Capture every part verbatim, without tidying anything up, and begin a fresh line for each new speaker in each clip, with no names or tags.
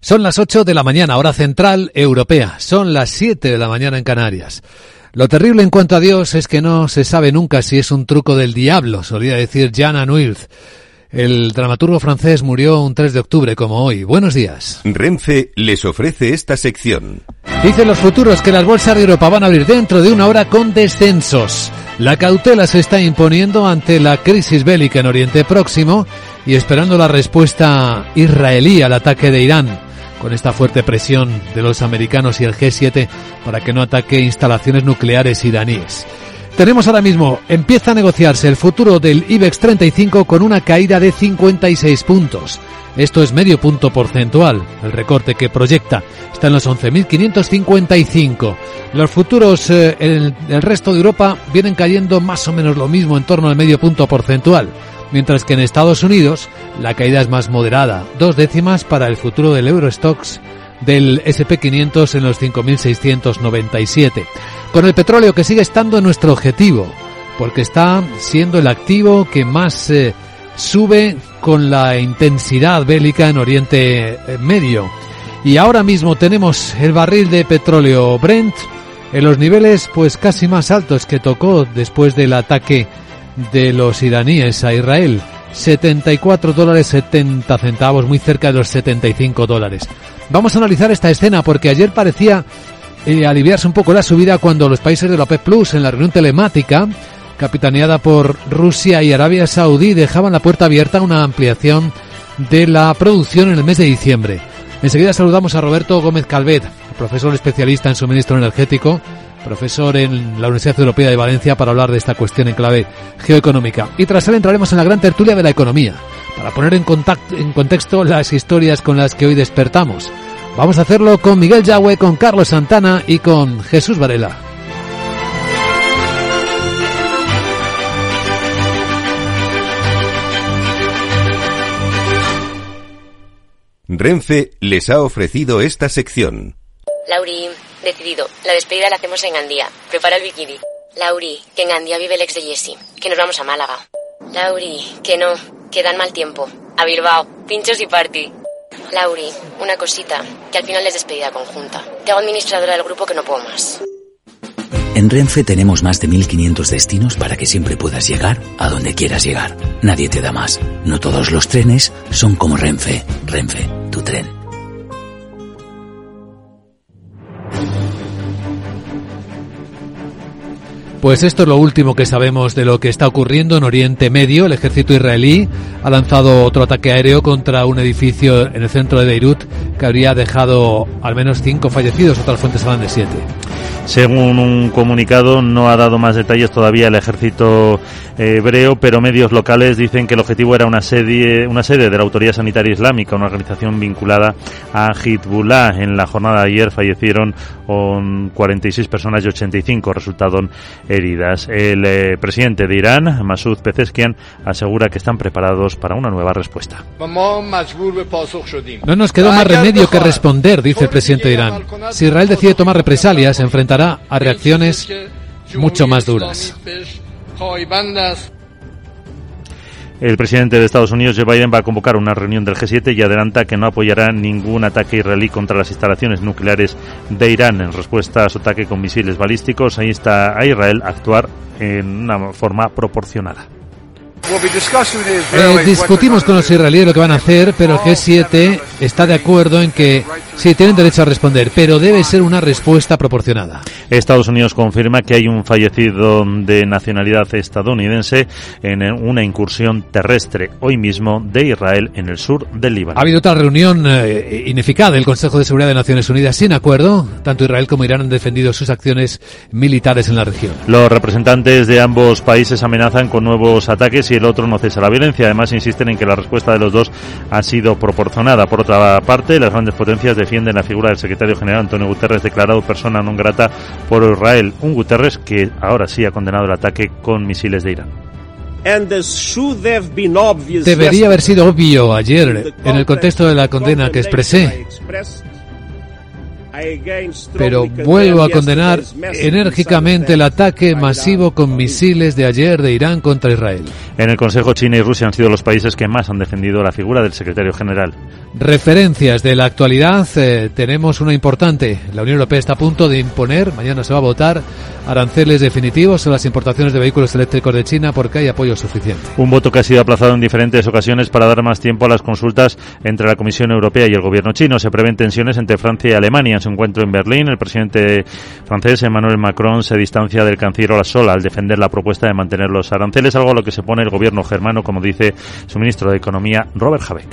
Son las ocho de la mañana, hora central europea. Son las siete de la mañana en Canarias. Lo terrible en cuanto a Dios es que no se sabe nunca si es un truco del diablo, solía decir Jean Anouilh. El dramaturgo francés murió un tres de octubre como hoy. Buenos días.
Renfe les ofrece esta sección.
Dicen los futuros que las bolsas de Europa van a abrir dentro de una hora con descensos. La cautela se está imponiendo ante la crisis bélica en Oriente Próximo y esperando la respuesta israelí al ataque de Irán, con esta fuerte presión de los americanos y el G siete para que no ataque instalaciones nucleares iraníes. Tenemos ahora mismo, empieza a negociarse el futuro del IBEX treinta y cinco con una caída de cincuenta y seis puntos. Esto es medio punto porcentual. El recorte que proyecta está en los once mil quinientos cincuenta y cinco. Los futuros eh, en el resto de Europa vienen cayendo más o menos lo mismo, en torno al medio punto porcentual. Mientras que en Estados Unidos la caída es más moderada, dos décimas para el futuro del Eurostoxx del ese and pe quinientos en los cinco mil seiscientos noventa y siete. Con el petróleo que sigue estando en nuestro objetivo, porque está siendo el activo que más eh, sube con la intensidad bélica en Oriente Medio. Y ahora mismo tenemos el barril de petróleo Brent en los niveles pues casi más altos que tocó después del ataque de los iraníes a Israel. setenta y cuatro dólares setenta centavos, muy cerca de los setenta y cinco dólares. Vamos a analizar esta escena porque ayer parecía eh, aliviarse un poco la subida cuando los países de la OPEP Plus, en la reunión telemática capitaneada por Rusia y Arabia Saudí, dejaban la puerta abierta a una ampliación de la producción en el mes de diciembre. Enseguida saludamos a Roberto Gómez Calvet, profesor especialista en suministro energético, profesor en la Universidad Europea de Valencia, para hablar de esta cuestión en clave geoeconómica. Y tras él entraremos en la gran tertulia de la economía, para poner en, contacto, en contexto las historias con las que hoy despertamos. Vamos a hacerlo con Miguel Yagüe, con Carlos Santana y con Jesús Varela.
Renfe les ha ofrecido esta sección.
Lauri, decidido, la despedida la hacemos en Gandía. Prepara el bikini. Lauri, que en Gandía vive el ex de Jessie, que nos vamos a Málaga. Lauri, que no, que dan mal tiempo. A Bilbao, pinchos y party. Lauri, una cosita, que al final es despedida conjunta. Te hago administradora del grupo que no puedo más.
En Renfe tenemos más de mil quinientos destinos para que siempre puedas llegar a donde quieras llegar. Nadie te da más. No todos los trenes son como Renfe. Renfe, tu tren.
Pues esto es lo último que sabemos de lo que está ocurriendo en Oriente Medio. El ejército israelí ha lanzado otro ataque aéreo contra un edificio en el centro de Beirut que habría dejado al menos cinco fallecidos. Otras fuentes hablan de siete.
Según un comunicado, no ha dado más detalles todavía el ejército hebreo, pero medios locales dicen que el objetivo era una sede, una sede de la Autoridad Sanitaria Islámica, una organización vinculada a Hezbollah. En la jornada de ayer fallecieron cuarenta y seis personas y ochenta y cinco resultaron heridas. El eh, presidente de Irán, Masoud Pezeshkian, asegura que están preparados para una nueva respuesta.
No nos quedó más remedio que responder, dice el presidente de Irán. Si Israel decide tomar represalias, se enfrentará a reacciones mucho más duras.
El presidente de Estados Unidos, Joe Biden, va a convocar una reunión del G siete y adelanta que no apoyará ningún ataque israelí contra las instalaciones nucleares de Irán. En respuesta a su ataque con misiles balísticos, ahí está a Israel a actuar en una forma proporcionada.
Eh, discutimos con los israelíes lo que van a hacer, pero el G siete está de acuerdo en que sí, tienen derecho a responder, pero debe ser una respuesta proporcionada.
Estados Unidos confirma que hay un fallecido de nacionalidad estadounidense en una incursión terrestre hoy mismo de Israel en el sur del Líbano.
Ha habido otra reunión eh, ineficaz del Consejo de Seguridad de Naciones Unidas sin acuerdo. Tanto Israel como Irán han defendido sus acciones militares en la región.
Los representantes de ambos países amenazan con nuevos ataques y el otro no cesa la violencia. Además, insisten en que la respuesta de los dos ha sido proporcionada. Por otra parte, las grandes potencias defienden la figura del secretario general Antonio Guterres, declarado persona non grata por Israel. Un Guterres que ahora sí ha condenado el ataque con misiles de Irán.
Debería haber sido obvio ayer, en el contexto de la condena que expresé. Pero vuelvo a condenar enérgicamente el ataque masivo con misiles de ayer de Irán contra Israel.
En el Consejo, China y Rusia han sido los países que más han defendido la figura del secretario general.
Referencias de la actualidad, eh, tenemos una importante. La Unión Europea está a punto de imponer, mañana se va a votar, aranceles definitivos a las importaciones de vehículos eléctricos de China porque hay apoyo suficiente.
Un voto que ha sido aplazado en diferentes ocasiones para dar más tiempo a las consultas entre la Comisión Europea y el gobierno chino. Se prevén tensiones entre Francia y Alemania. En su encuentro en Berlín, el presidente francés Emmanuel Macron se distancia del canciller Olaf Scholz al defender la propuesta de mantener los aranceles, algo a lo que se pone el gobierno germano, como dice su ministro de Economía, Robert Habeck.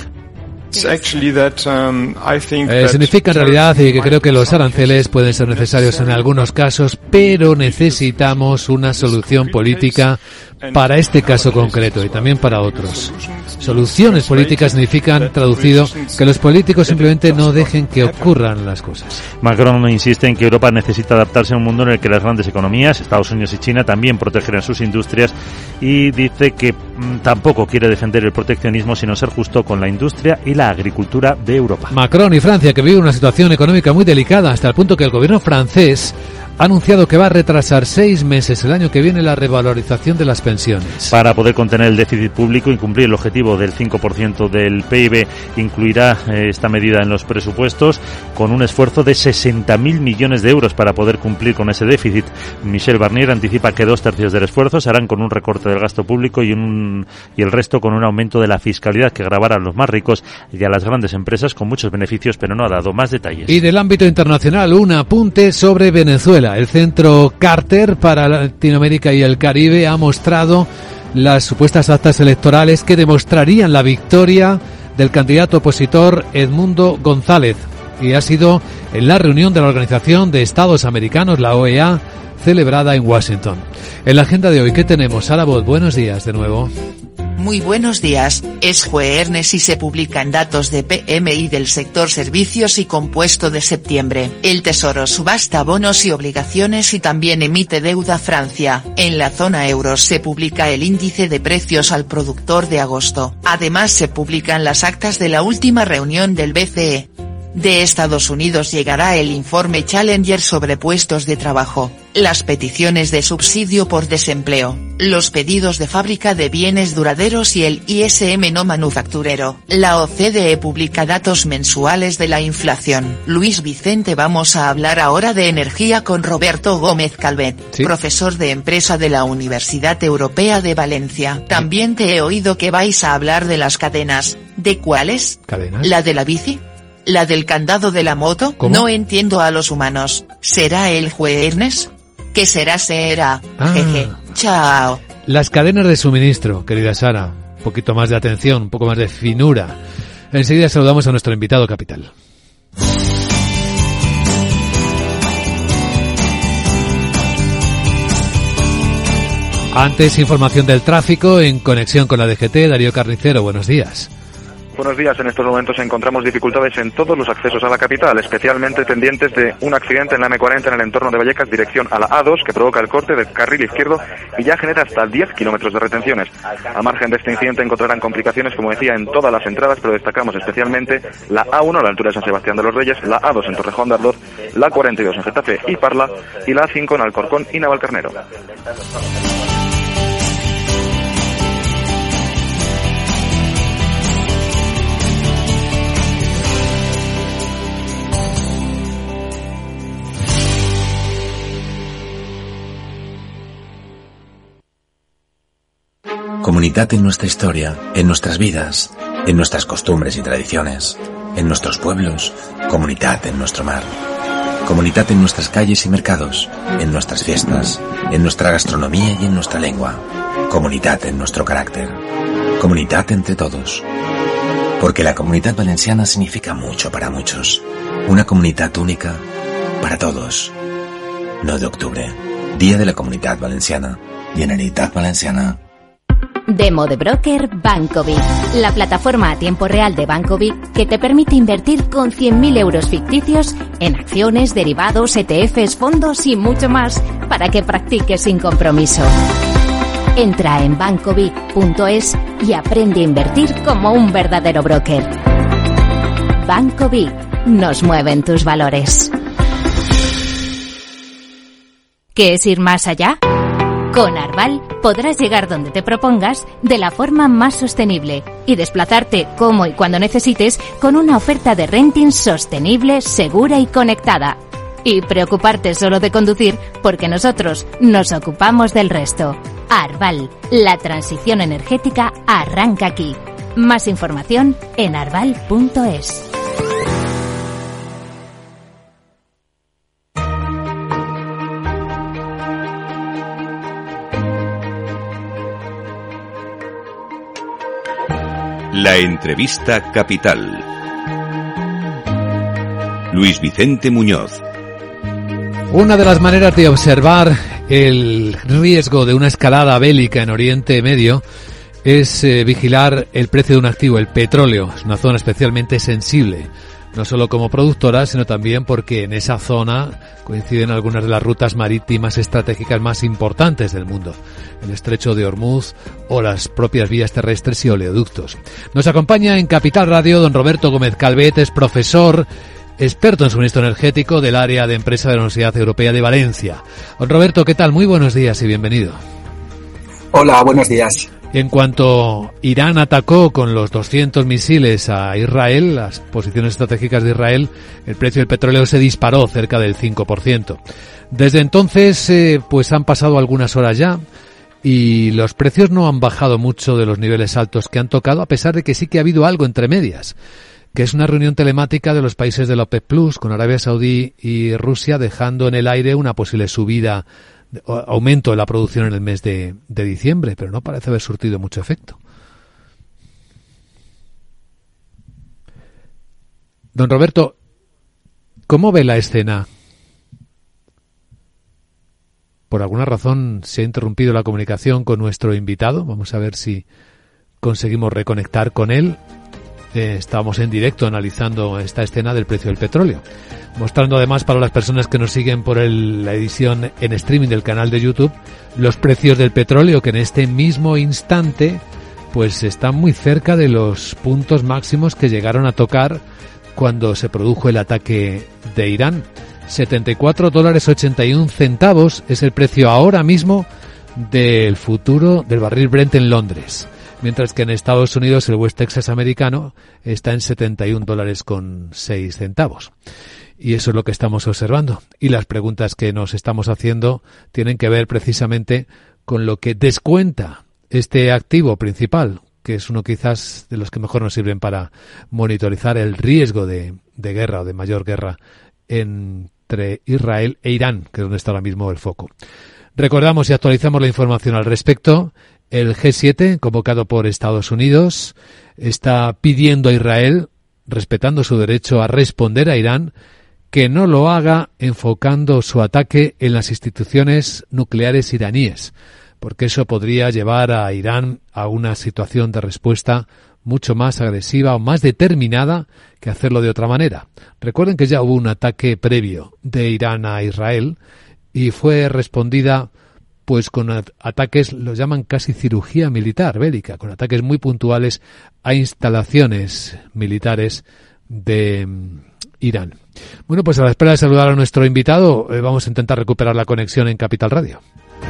Eh, significa en realidad y que creo que los aranceles pueden ser necesarios en algunos casos, pero necesitamos una solución política para este caso concreto y también para otros. Soluciones políticas significan, traducido, que los políticos simplemente no dejen que ocurran las cosas.
Macron insiste en que Europa necesita adaptarse a un mundo en el que las grandes economías, Estados Unidos y China, también protegerán sus industrias, y dice que mmm, tampoco quiere defender el proteccionismo, sino ser justo con la industria y la agricultura de Europa.
Macron y Francia, que vive una situación económica muy delicada, hasta el punto que el gobierno francés ha anunciado que va a retrasar seis meses el año que viene la revalorización de las pensiones.
Para poder contener el déficit público y cumplir el objetivo del cinco por ciento del P I B, incluirá eh, esta medida en los presupuestos con un esfuerzo de sesenta mil millones de euros para poder cumplir con ese déficit. Michel Barnier anticipa que dos tercios del esfuerzo se harán con un recorte del gasto público y, un, y el resto con un aumento de la fiscalidad que gravará a los más ricos y a las grandes empresas con muchos beneficios, pero no ha dado más detalles.
Y del ámbito internacional, un apunte sobre Venezuela. El Centro Carter para Latinoamérica y el Caribe ha mostrado las supuestas actas electorales que demostrarían la victoria del candidato opositor Edmundo González, y ha sido en la reunión de la Organización de Estados Americanos, la O E A, celebrada en Washington. En la agenda de hoy, ¿qué tenemos? Sara Bot, buenos días de nuevo.
Muy buenos días, es jueves y se publican datos de P M I del sector servicios y compuesto de septiembre. El Tesoro subasta bonos y obligaciones y también emite deuda Francia. En la zona euro se publica el índice de precios al productor de agosto. Además se publican las actas de la última reunión del B C E. De Estados Unidos llegará el informe Challenger sobre puestos de trabajo, las peticiones de subsidio por desempleo, los pedidos de fábrica de bienes duraderos y el I S M no manufacturero. La O C D E publica datos mensuales de la inflación. Luis Vicente, vamos a hablar ahora de energía con Roberto Gómez Calvet, ¿sí?, profesor de empresa de la Universidad Europea de Valencia. También te he oído que vais a hablar de las cadenas. ¿De cuáles?
¿Cadenas?
¿La de la bici? ¿La del candado de la moto?
¿Cómo?
No entiendo a los humanos. ¿Será el jueves? ¿Qué será? Será.
Ah.
Jeje. Chao.
Las cadenas de suministro, querida Sara. Un poquito más de atención, un poco más de finura. Enseguida saludamos a nuestro invitado capital. Antes, información del tráfico en conexión con la D G T. Darío Carnicero, buenos días.
Buenos días. En estos momentos encontramos dificultades en todos los accesos a la capital, especialmente pendientes de un accidente en la M cuarenta en el entorno de Vallecas, dirección a la A dos, que provoca el corte del carril izquierdo y ya genera hasta diez kilómetros de retenciones. Al margen de este incidente encontrarán complicaciones, como decía, en todas las entradas, pero destacamos especialmente la A uno a la altura de San Sebastián de los Reyes, la A dos en Torrejón de Ardoz, la cuarenta y dos en Getafe y Parla y la A cinco en Alcorcón y Navalcarnero.
Comunidad en nuestra historia, en nuestras vidas, en nuestras costumbres y tradiciones, en nuestros pueblos, comunidad en nuestro mar. Comunidad en nuestras calles y mercados, en nuestras fiestas, en nuestra gastronomía y en nuestra lengua. Comunidad en nuestro carácter. Comunidad entre todos. Porque la Comunidad Valenciana significa mucho para muchos. Una comunidad única para todos. nueve de octubre, Día de la Comunidad Valenciana. Generalitat Valenciana.
Demo de broker Bancovic, la plataforma a tiempo real de Bancovic que te permite invertir con cien mil euros ficticios en acciones, derivados, E T Fs, fondos y mucho más para que practiques sin compromiso. Entra en bancovic punto es y aprende a invertir como un verdadero broker. Bancovic, nos mueven tus valores. ¿Qué es ir más allá? Con Arval podrás llegar donde te propongas de la forma más sostenible y desplazarte como y cuando necesites con una oferta de renting sostenible, segura y conectada. Y preocuparte solo de conducir porque nosotros nos ocupamos del resto. Arval, la transición energética arranca aquí. Más información en arval punto es.
La entrevista capital. Luis Vicente Muñoz.
Una de las maneras de observar el riesgo de una escalada bélica en Oriente Medio es eh, vigilar el precio de un activo, el petróleo. Es una zona especialmente sensible, no solo como productora, sino también porque en esa zona coinciden algunas de las rutas marítimas estratégicas más importantes del mundo, el estrecho de Hormuz o las propias vías terrestres y oleoductos. Nos acompaña en Capital Radio don Roberto Gómez Calvet, es profesor, experto en suministro energético del área de empresa de la Universidad Europea de Valencia. Don Roberto, ¿qué tal? Muy buenos días y bienvenido.
Hola, buenos días.
En cuanto Irán atacó con los doscientos misiles a Israel, las posiciones estratégicas de Israel, el precio del petróleo se disparó cerca del cinco por ciento. Desde entonces, eh, pues han pasado algunas horas ya y los precios no han bajado mucho de los niveles altos que han tocado, a pesar de que sí que ha habido algo entre medias, que es una reunión telemática de los países de la OPEP Plus con Arabia Saudí y Rusia, dejando en el aire una posible subida, aumento de la producción en el mes de, de diciembre, pero no parece haber surtido mucho efecto. Don Roberto, ¿cómo ve la escena? Por alguna razón se ha interrumpido la comunicación con nuestro invitado. Vamos a ver si conseguimos reconectar con él. Eh, estamos en directo analizando esta escena del precio del petróleo, mostrando además para las personas que nos siguen por el, la edición en streaming del canal de YouTube los precios del petróleo, que en este mismo instante pues están muy cerca de los puntos máximos que llegaron a tocar cuando se produjo el ataque de Irán. setenta y cuatro dólares ochenta y un centavos es el precio ahora mismo del futuro del barril Brent en Londres, mientras que en Estados Unidos el West Texas americano está en setenta y un dólares con seis centavos. Y eso es lo que estamos observando. Y las preguntas que nos estamos haciendo tienen que ver precisamente con lo que descuenta este activo principal, que es uno quizás de los que mejor nos sirven para monitorizar el riesgo de, de guerra o de mayor guerra entre Israel e Irán, que es donde está ahora mismo el foco. Recordamos y actualizamos la información al respecto. El G siete, convocado por Estados Unidos, está pidiendo a Israel, respetando su derecho a responder a Irán, que no lo haga enfocando su ataque en las instituciones nucleares iraníes, porque eso podría llevar a Irán a una situación de respuesta mucho más agresiva o más determinada que hacerlo de otra manera. Recuerden que ya hubo un ataque previo de Irán a Israel y fue respondida pues con ataques, lo llaman casi cirugía militar bélica, con ataques muy puntuales a instalaciones militares de Irán. Bueno, pues a la espera de saludar a nuestro invitado, eh, vamos a intentar recuperar la conexión en Capital Radio.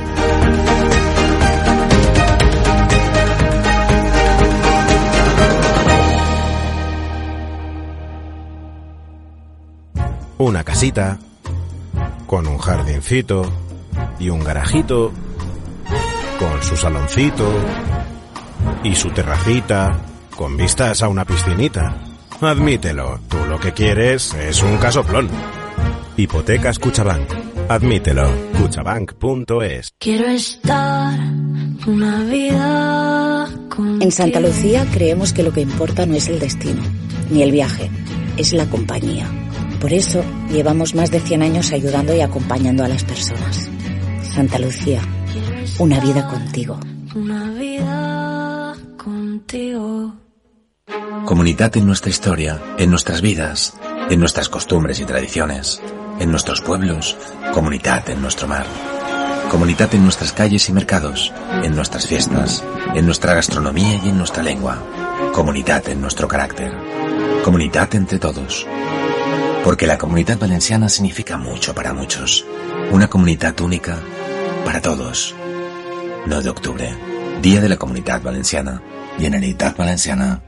Una casita con un jardincito y un garajito con su saloncito y su terracita con vistas a una piscinita. Admítelo, tú lo que quieres es un casoplón. Hipotecas Cuchabank. Admítelo. Cuchabank punto es.
Quiero estar una vida contigo.
En Santa Lucía creemos que lo que importa no es el destino, ni el viaje, es la compañía. Por eso llevamos más de cien años ayudando y acompañando a las personas. Santa Lucía, una vida contigo.
Una vida contigo.
Comunidad en nuestra historia, en nuestras vidas, en nuestras costumbres y tradiciones, en nuestros pueblos, comunidad en nuestro mar. Comunidad en nuestras calles y mercados, en nuestras fiestas, en nuestra gastronomía y en nuestra lengua. Comunidad en nuestro carácter. Comunidad entre todos. Porque la Comunitat Valenciana significa mucho para muchos. Una comunidad única para todos. nueve de octubre, Día de la Comunitat Valenciana. Generalitat Valenciana.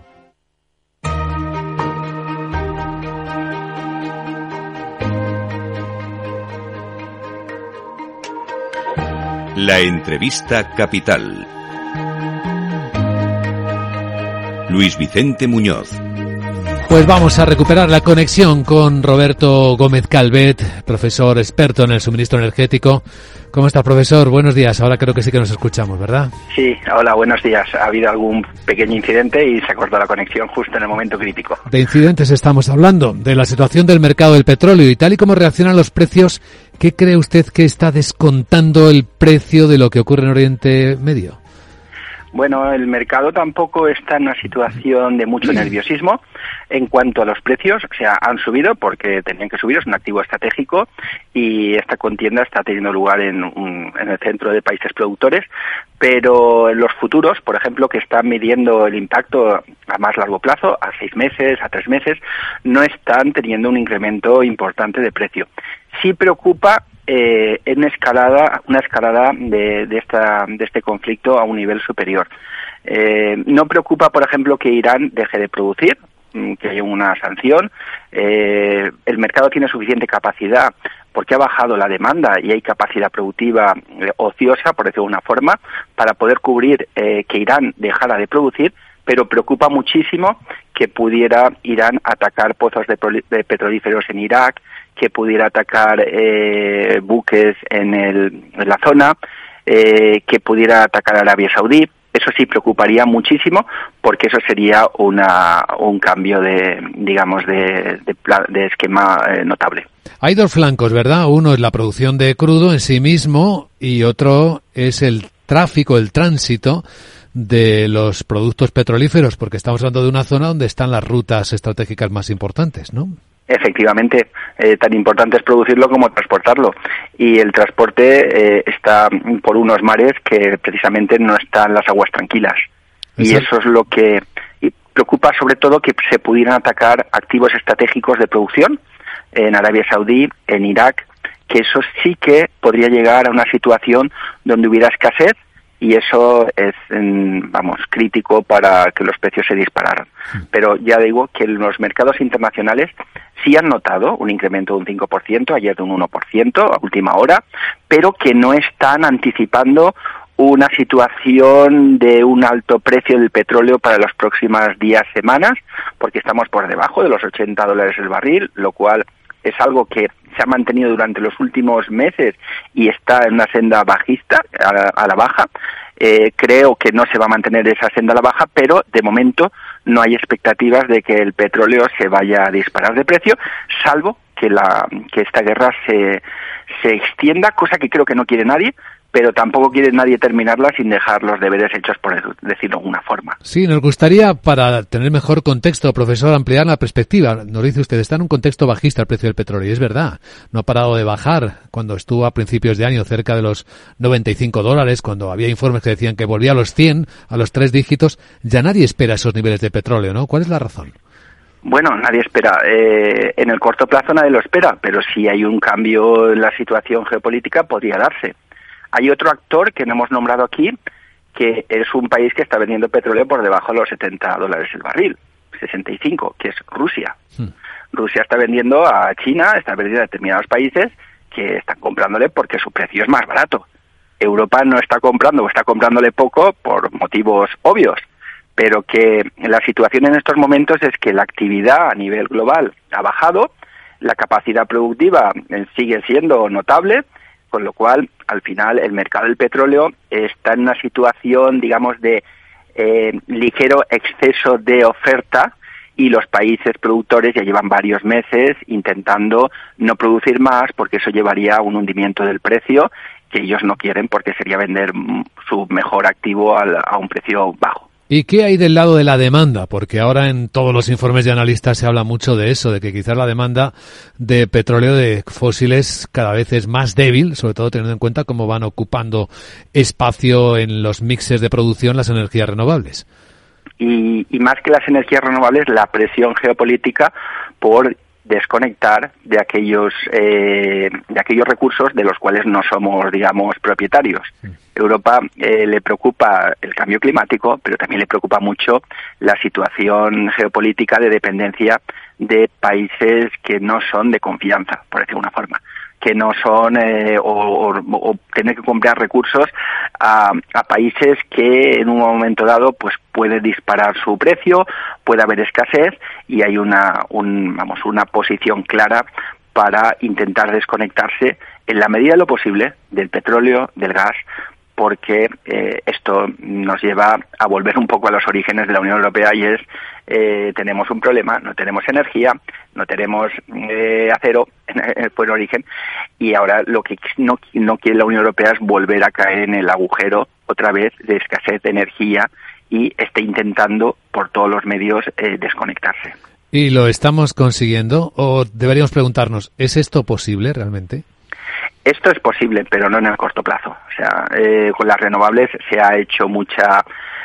La entrevista capital. Luis Vicente Muñoz.
Pues vamos a recuperar la conexión con Roberto Gómez Calvet, profesor experto en el suministro energético. ¿Cómo está, profesor? Buenos días. Ahora creo que sí que nos escuchamos, ¿verdad?
Sí, hola, buenos días. Ha habido algún pequeño incidente y se ha cortado la conexión justo en el momento crítico.
De incidentes estamos hablando, de la situación del mercado del petróleo y tal y como reaccionan los precios. ¿Qué cree usted que está descontando el precio de lo que ocurre en Oriente Medio?
Bueno, el mercado tampoco está en una situación de mucho nerviosismo en cuanto a los precios. O sea, han subido porque tenían que subir, es un activo estratégico y esta contienda está teniendo lugar en, un, en el centro de países productores, pero en los futuros, por ejemplo, que están midiendo el impacto a más largo plazo, a seis meses, a tres meses, no están teniendo un incremento importante de precio. Sí preocupa Eh, en una escalada, una escalada de, de, esta, de este conflicto a un nivel superior. Eh, no preocupa, por ejemplo, que Irán deje de producir, que haya una sanción. Eh, el mercado tiene suficiente capacidad porque ha bajado la demanda y hay capacidad productiva eh, ociosa, por decirlo de una forma, para poder cubrir eh, que Irán dejara de producir, pero preocupa muchísimo que pudiera Irán atacar pozos de, de petrolíferos en Irak, que pudiera atacar eh, buques en, el, en la zona, eh, que pudiera atacar a Arabia Saudí. Eso sí preocuparía muchísimo porque eso sería una, un cambio de, digamos, de, de, de esquema eh, notable.
Hay dos flancos, ¿verdad? Uno es la producción de crudo en sí mismo y otro es el tráfico, el tránsito de los productos petrolíferos, porque estamos hablando de una zona donde están las rutas estratégicas más importantes, ¿no?
Efectivamente, eh, tan importante es producirlo como transportarlo. Y el transporte eh, está por unos mares que precisamente no están las aguas tranquilas. Y eso es lo que preocupa, sobre todo, que se pudieran atacar activos estratégicos de producción en Arabia Saudí, en Irak, que eso sí que podría llegar a una situación donde hubiera escasez. Y eso es, vamos, crítico para que los precios se dispararan. Pero ya digo que los mercados internacionales sí han notado un incremento de un cinco por ciento, ayer de un uno por ciento a última hora, pero que no están anticipando una situación de un alto precio del petróleo para los próximos días, semanas, porque estamos por debajo de los ochenta dólares el barril, lo cual es algo que se ha mantenido durante los últimos meses y está en una senda bajista, a la, a la baja. Eh, creo que no se va a mantener esa senda a la baja, pero de momento no hay expectativas de que el petróleo se vaya a disparar de precio, salvo que la que esta guerra se, se extienda, cosa que creo que no quiere nadie, pero tampoco quiere nadie terminarla sin dejar los deberes hechos, por decirlo de alguna forma.
Sí, nos gustaría, para tener mejor contexto, profesor, ampliar la perspectiva. Nos dice usted, está en un contexto bajista el precio del petróleo, y es verdad, no ha parado de bajar. Cuando estuvo a principios de año cerca de los noventa y cinco dólares, cuando había informes que decían que volvía a los cien, a los tres dígitos, ya nadie espera esos niveles de petróleo, ¿no? ¿Cuál es la razón?
Bueno, nadie espera. Eh, en el corto plazo nadie lo espera, pero si hay un cambio en la situación geopolítica podría darse. Hay otro actor que no hemos nombrado aquí, que es un país que está vendiendo petróleo por debajo de los setenta dólares el barril, sesenta y cinco, que es Rusia. Hmm. Rusia está vendiendo a China, está vendiendo a determinados países que están comprándole porque su precio es más barato. Europa no está comprando o está comprándole poco por motivos obvios, pero que la situación en estos momentos es que la actividad a nivel global ha bajado, la capacidad productiva sigue siendo notable, con lo cual, al final, el mercado del petróleo está en una situación, digamos, de eh, ligero exceso de oferta y los países productores ya llevan varios meses intentando no producir más porque eso llevaría a un hundimiento del precio que ellos no quieren porque sería vender su mejor activo al, a un precio bajo.
¿Y qué hay del lado de la demanda? Porque ahora en todos los informes de analistas se habla mucho de eso, de que quizás la demanda de petróleo de fósiles cada vez es más débil, sobre todo teniendo en cuenta cómo van ocupando espacio en los mixes de producción las energías renovables.
Y, y más que las energías renovables, la presión geopolítica por desconectar de aquellos eh, de aquellos recursos de los cuales no somos, digamos, propietarios. Europa eh, le preocupa el cambio climático, pero también le preocupa mucho la situación geopolítica de dependencia de países que no son de confianza, por decir una forma, que no son eh, o, o, o tener que comprar recursos a, a países que en un momento dado pues puede disparar su precio, puede haber escasez y hay una un, vamos una posición clara para intentar desconectarse en la medida de lo posible del petróleo, del gas, porque eh, esto nos lleva a volver un poco a los orígenes de la Unión Europea y es eh, tenemos un problema, no tenemos energía, no tenemos eh, acero en buen origen y ahora lo que no, no quiere la Unión Europea es volver a caer en el agujero otra vez de escasez de energía y esté intentando por todos los medios eh, desconectarse.
¿Y lo estamos consiguiendo o deberíamos preguntarnos, ¿es esto posible realmente?
Esto es posible, pero no en el corto plazo. O sea, eh, con las renovables se ha hecho mucha,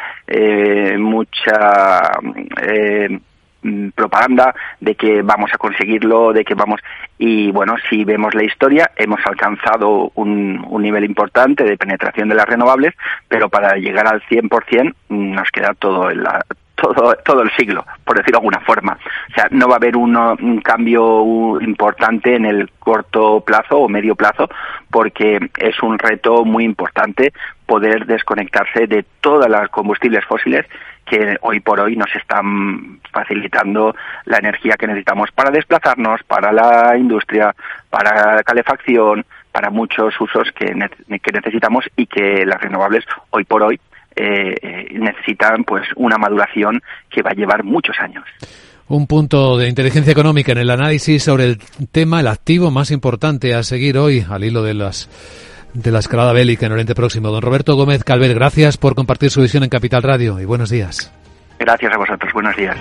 eh, mucha eh, propaganda de que vamos a conseguirlo, de que vamos. Y bueno, si vemos la historia, hemos alcanzado un, un nivel importante de penetración de las renovables, pero para llegar al cien por ciento nos queda todo en la todo todo el siglo, por decirlo de alguna forma. O sea, no va a haber uno, un cambio importante en el corto plazo o medio plazo, porque es un reto muy importante poder desconectarse de todas las combustibles fósiles que hoy por hoy nos están facilitando la energía que necesitamos para desplazarnos, para la industria, para la calefacción, para muchos usos que, ne- que necesitamos y que las renovables hoy por hoy Eh, necesitan pues una maduración que va a llevar muchos años.
Un punto de inteligencia económica en el análisis sobre el tema, el activo más importante a seguir hoy al hilo de las de la escalada bélica en Oriente Próximo. Don Roberto Gómez Calver, gracias por compartir su visión en Capital Radio y buenos días.
Gracias a vosotros, buenos días.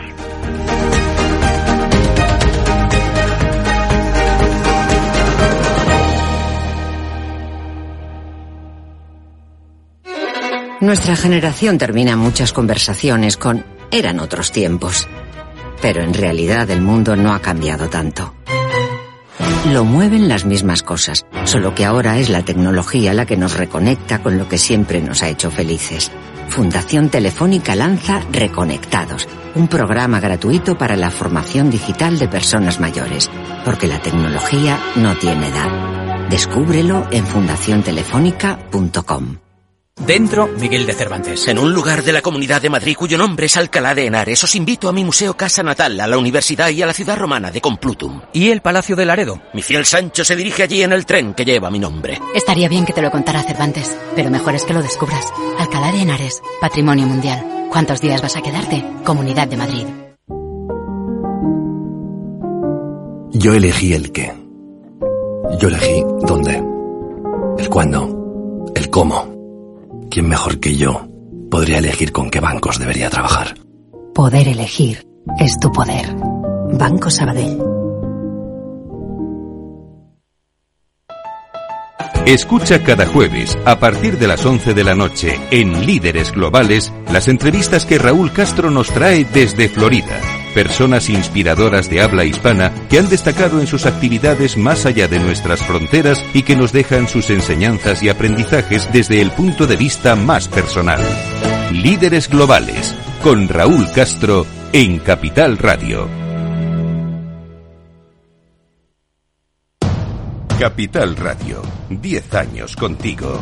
Nuestra generación termina muchas conversaciones con «eran otros tiempos». Pero en realidad el mundo no ha cambiado tanto. Lo mueven las mismas cosas, solo que ahora es la tecnología la que nos reconecta con lo que siempre nos ha hecho felices. Fundación Telefónica lanza Reconectados, un programa gratuito para la formación digital de personas mayores, porque la tecnología no tiene edad. Descúbrelo en fundación telefónica punto com.
Dentro, Miguel de Cervantes. En un lugar de la Comunidad de Madrid cuyo nombre es Alcalá de Henares, os invito a mi museo Casa Natal, a la universidad y a la ciudad romana de Complutum. ¿Y el Palacio de Laredo? Mi fiel Sancho se dirige allí en el tren que lleva mi nombre.
Estaría bien que te lo contara Cervantes, pero mejor es que lo descubras. Alcalá de Henares, Patrimonio Mundial. ¿Cuántos días vas a quedarte? Comunidad de Madrid.
Yo elegí el qué. Yo elegí dónde. El cuándo. El cómo. ¿Quién mejor que yo podría elegir con qué bancos debería trabajar?
Poder elegir es tu poder. Banco Sabadell.
Escucha cada jueves, a partir de las once de la noche, en Líderes Globales, las entrevistas que Raúl Castro nos trae desde Florida. Personas inspiradoras de habla hispana que han destacado en sus actividades más allá de nuestras fronteras y que nos dejan sus enseñanzas y aprendizajes desde el punto de vista más personal. Líderes Globales, con Raúl Castro, en Capital Radio. Capital Radio, diez años contigo.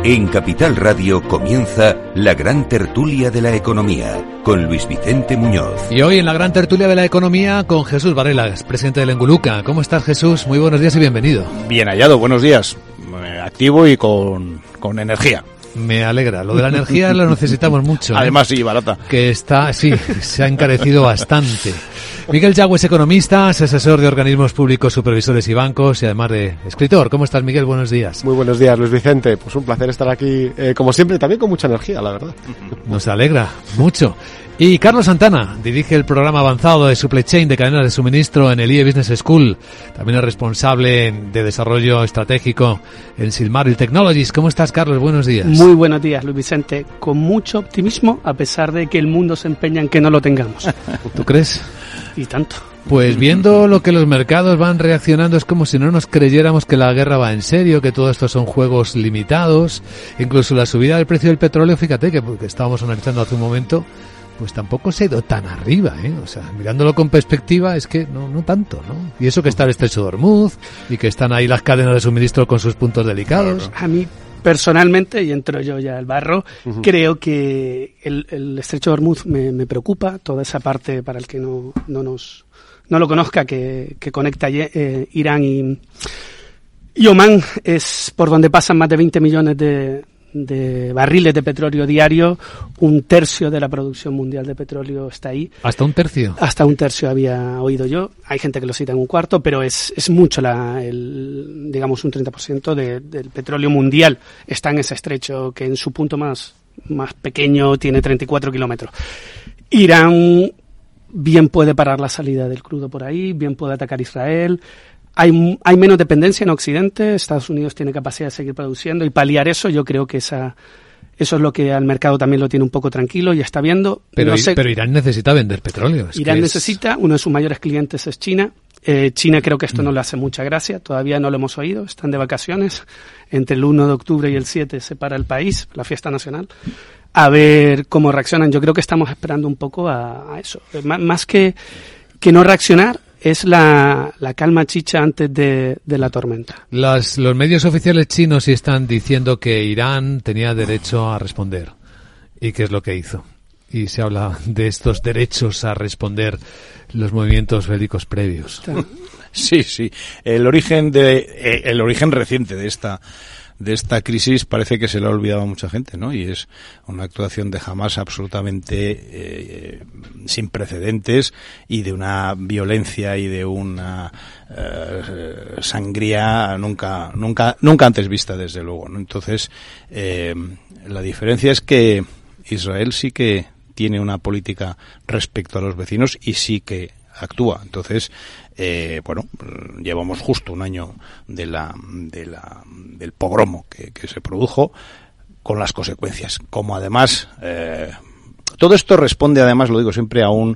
En Capital Radio comienza la gran tertulia de la economía con Luis Vicente Muñoz.
Y hoy en la gran tertulia de la economía con Jesús Varela, presidente del Enguluca. ¿Cómo estás, Jesús? Muy buenos días y bienvenido.
Bien hallado, buenos días. Activo y con, con energía.
Me alegra. Lo de la energía lo necesitamos mucho.
Además, ¿eh? Sí, barata.
Que está, sí, se ha encarecido bastante. Miguel Yago es economista, es asesor de organismos públicos, supervisores y bancos y además de escritor. ¿Cómo estás, Miguel? Buenos días.
Muy buenos días, Luis Vicente. Pues un placer estar aquí, eh, como siempre, también con mucha energía, la verdad.
Nos alegra mucho. Y Carlos Santana dirige el programa avanzado de Supply Chain de cadenas de suministro en el I E Business School. También es responsable de desarrollo estratégico en Silmaril Technologies. ¿Cómo estás, Carlos? Buenos días.
Muy buenos días, Luis Vicente. Con mucho optimismo, a pesar de que el mundo se empeña en que no lo tengamos.
¿Tú crees?
Y tanto.
Pues viendo lo que los mercados van reaccionando, es como si no nos creyéramos que la guerra va en serio, que todo esto son juegos limitados. Incluso la subida del precio del petróleo, fíjate que porque estábamos analizando hace un momento, pues tampoco se ha ido tan arriba, ¿eh? O sea, mirándolo con perspectiva, es que no no tanto, ¿no? Y eso que está el estrecho de Hormuz y que están ahí las cadenas de suministro con sus puntos delicados.
A mí, personalmente, y entro yo ya al barro, uh-huh. creo que el, el estrecho de Hormuz me, me preocupa, toda esa parte, para el que no, no nos no lo conozca, que, que conecta eh, Irán y, y Omán, es por donde pasan más de veinte millones de de barriles de petróleo diario. Un tercio de la producción mundial de petróleo está ahí.
¿Hasta un tercio?
Hasta un tercio había oído yo. Hay gente que lo cita en un cuarto, pero es, es mucho, la, el, digamos un treinta por ciento de, del petróleo mundial está en ese estrecho, que en su punto más, más pequeño tiene treinta y cuatro kilómetros. Irán bien puede parar la salida del crudo por ahí, bien puede atacar Israel. Hay, hay menos dependencia en Occidente, Estados Unidos tiene capacidad de seguir produciendo y paliar eso, yo creo que esa, eso es lo que al mercado también lo tiene un poco tranquilo y está viendo.
Pero,
no sé,
pero Irán necesita vender petróleo. Es
Irán
que
necesita,
es...
uno de sus mayores clientes es China. Eh, China creo que esto no le hace mucha gracia, todavía no lo hemos oído, están de vacaciones. Entre el uno de octubre y el siete se para el país, la fiesta nacional. A ver cómo reaccionan. Yo creo que estamos esperando un poco a, a eso. M- más que, que no reaccionar, es la, la calma chicha antes de, de la tormenta.
Las, los medios oficiales chinos sí están diciendo que Irán tenía derecho a responder. ¿Y qué es lo que hizo? Y se habla de estos derechos a responder los movimientos bélicos previos.
Sí, sí. El origen de, eh, el origen reciente de esta de esta crisis parece que se le ha olvidado a mucha gente, ¿no? Y es una actuación de Hamás absolutamente eh, sin precedentes y de una violencia y de una eh, sangría nunca nunca nunca antes vista, desde luego, ¿no? Entonces, eh, la diferencia es que Israel sí que tiene una política respecto a los vecinos y sí que actúa. Entonces, eh, bueno, llevamos justo un año de la, de la, del pogromo que, que se produjo, con las consecuencias. Como además, eh, todo esto responde además, lo digo siempre, a un,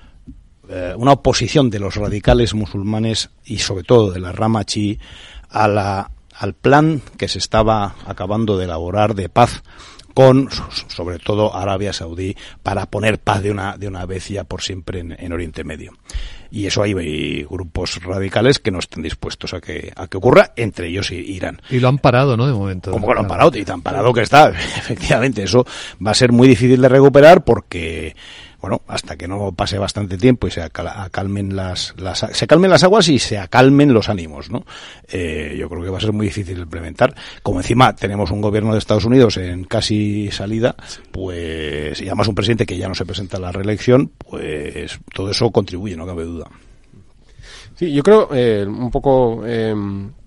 eh, una oposición de los radicales musulmanes y sobre todo de la rama chií a la, al plan que se estaba acabando de elaborar de paz con, sobre todo, Arabia Saudí, para poner paz de una de una vez ya por siempre en, en Oriente Medio. Y eso hay grupos radicales que no están dispuestos a que a que ocurra, entre ellos Irán.
Y lo han parado, ¿no?, de momento.
¿Cómo que lo han parado? Y tan parado que está. Efectivamente, eso va a ser muy difícil de recuperar porque, bueno, hasta que no pase bastante tiempo y se acalmen las, las se calmen las aguas y se acalmen los ánimos, ¿no? Eh, yo creo que va a ser muy difícil de implementar. Como encima tenemos un gobierno de Estados Unidos en casi salida, pues, y además un presidente que ya no se presenta a la reelección, pues todo eso contribuye, no cabe duda.
Sí, yo creo eh, un poco eh,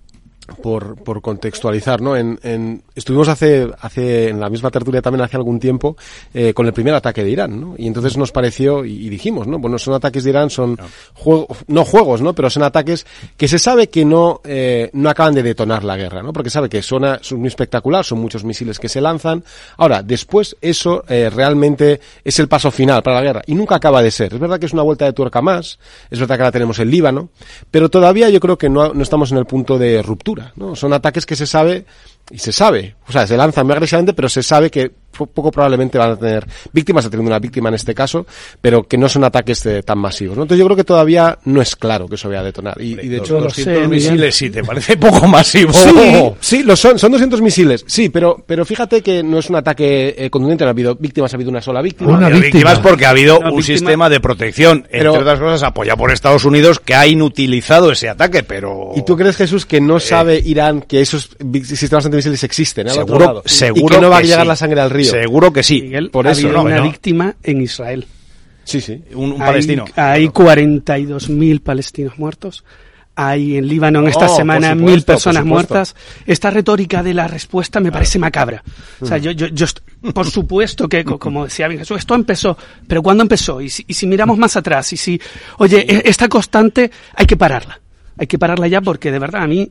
por por contextualizar, ¿no? En, en estuvimos hace hace en la misma tertulia también hace algún tiempo eh, con el primer ataque de Irán, ¿no? Y entonces nos pareció y, y dijimos, ¿no? Bueno, son ataques de Irán, son no. juegos, no juegos, ¿no? Pero son ataques que se sabe que no eh, no acaban de detonar la guerra, ¿no? Porque sabe que suena, son muy espectacular, son muchos misiles que se lanzan. Ahora, después eso eh, realmente es el paso final para la guerra y nunca acaba de ser. Es verdad que es una vuelta de tuerca más, es verdad que ahora tenemos el Líbano, pero todavía yo creo que no, no estamos en el punto de ruptura, ¿no? Son ataques que se sabe, y se sabe, o sea, se lanzan muy agresivamente, pero se sabe que poco probablemente van a tener víctimas, ha tenido una víctima en este caso, pero que no son ataques de, tan masivos, ¿no? Entonces yo creo que todavía no es claro que eso vaya a detonar. Y, y de hecho,
doscientos sé, misiles, sí, ¿te parece poco masivo?
Sí, sí, lo son, son doscientos misiles, sí, pero, pero fíjate que no es un ataque eh, contundente, no ha habido víctimas, ha habido una sola víctima.
Una víctima. Víctimas porque ha habido
una
un
víctima,
sistema de protección,
pero,
entre otras cosas, apoyado por Estados Unidos, que ha inutilizado ese ataque, pero...
¿Y tú crees, Jesús, que no sabe eh, Irán que esos sistemas antimisiles existen, ¿eh?
Seguro,
lado,
seguro
y que no va a llegar
sí.
la sangre al río.
Seguro que sí.
Miguel,
por
ha
eso,
habido
¿no?
una
¿no?
víctima en Israel.
Sí, sí.
Un, un
hay,
palestino.
Hay cuarenta y dos mil palestinos muertos. Hay en Líbano en esta
oh,
semana
supuesto,
mil personas muertas. Esta retórica de la respuesta me parece macabra. O sea, yo, yo, yo, por supuesto que, como decía bien Jesús, esto empezó, pero ¿cuándo empezó? Y si, y si miramos más atrás, y si, oye, esta constante hay que pararla. Hay que pararla ya porque de verdad a mí,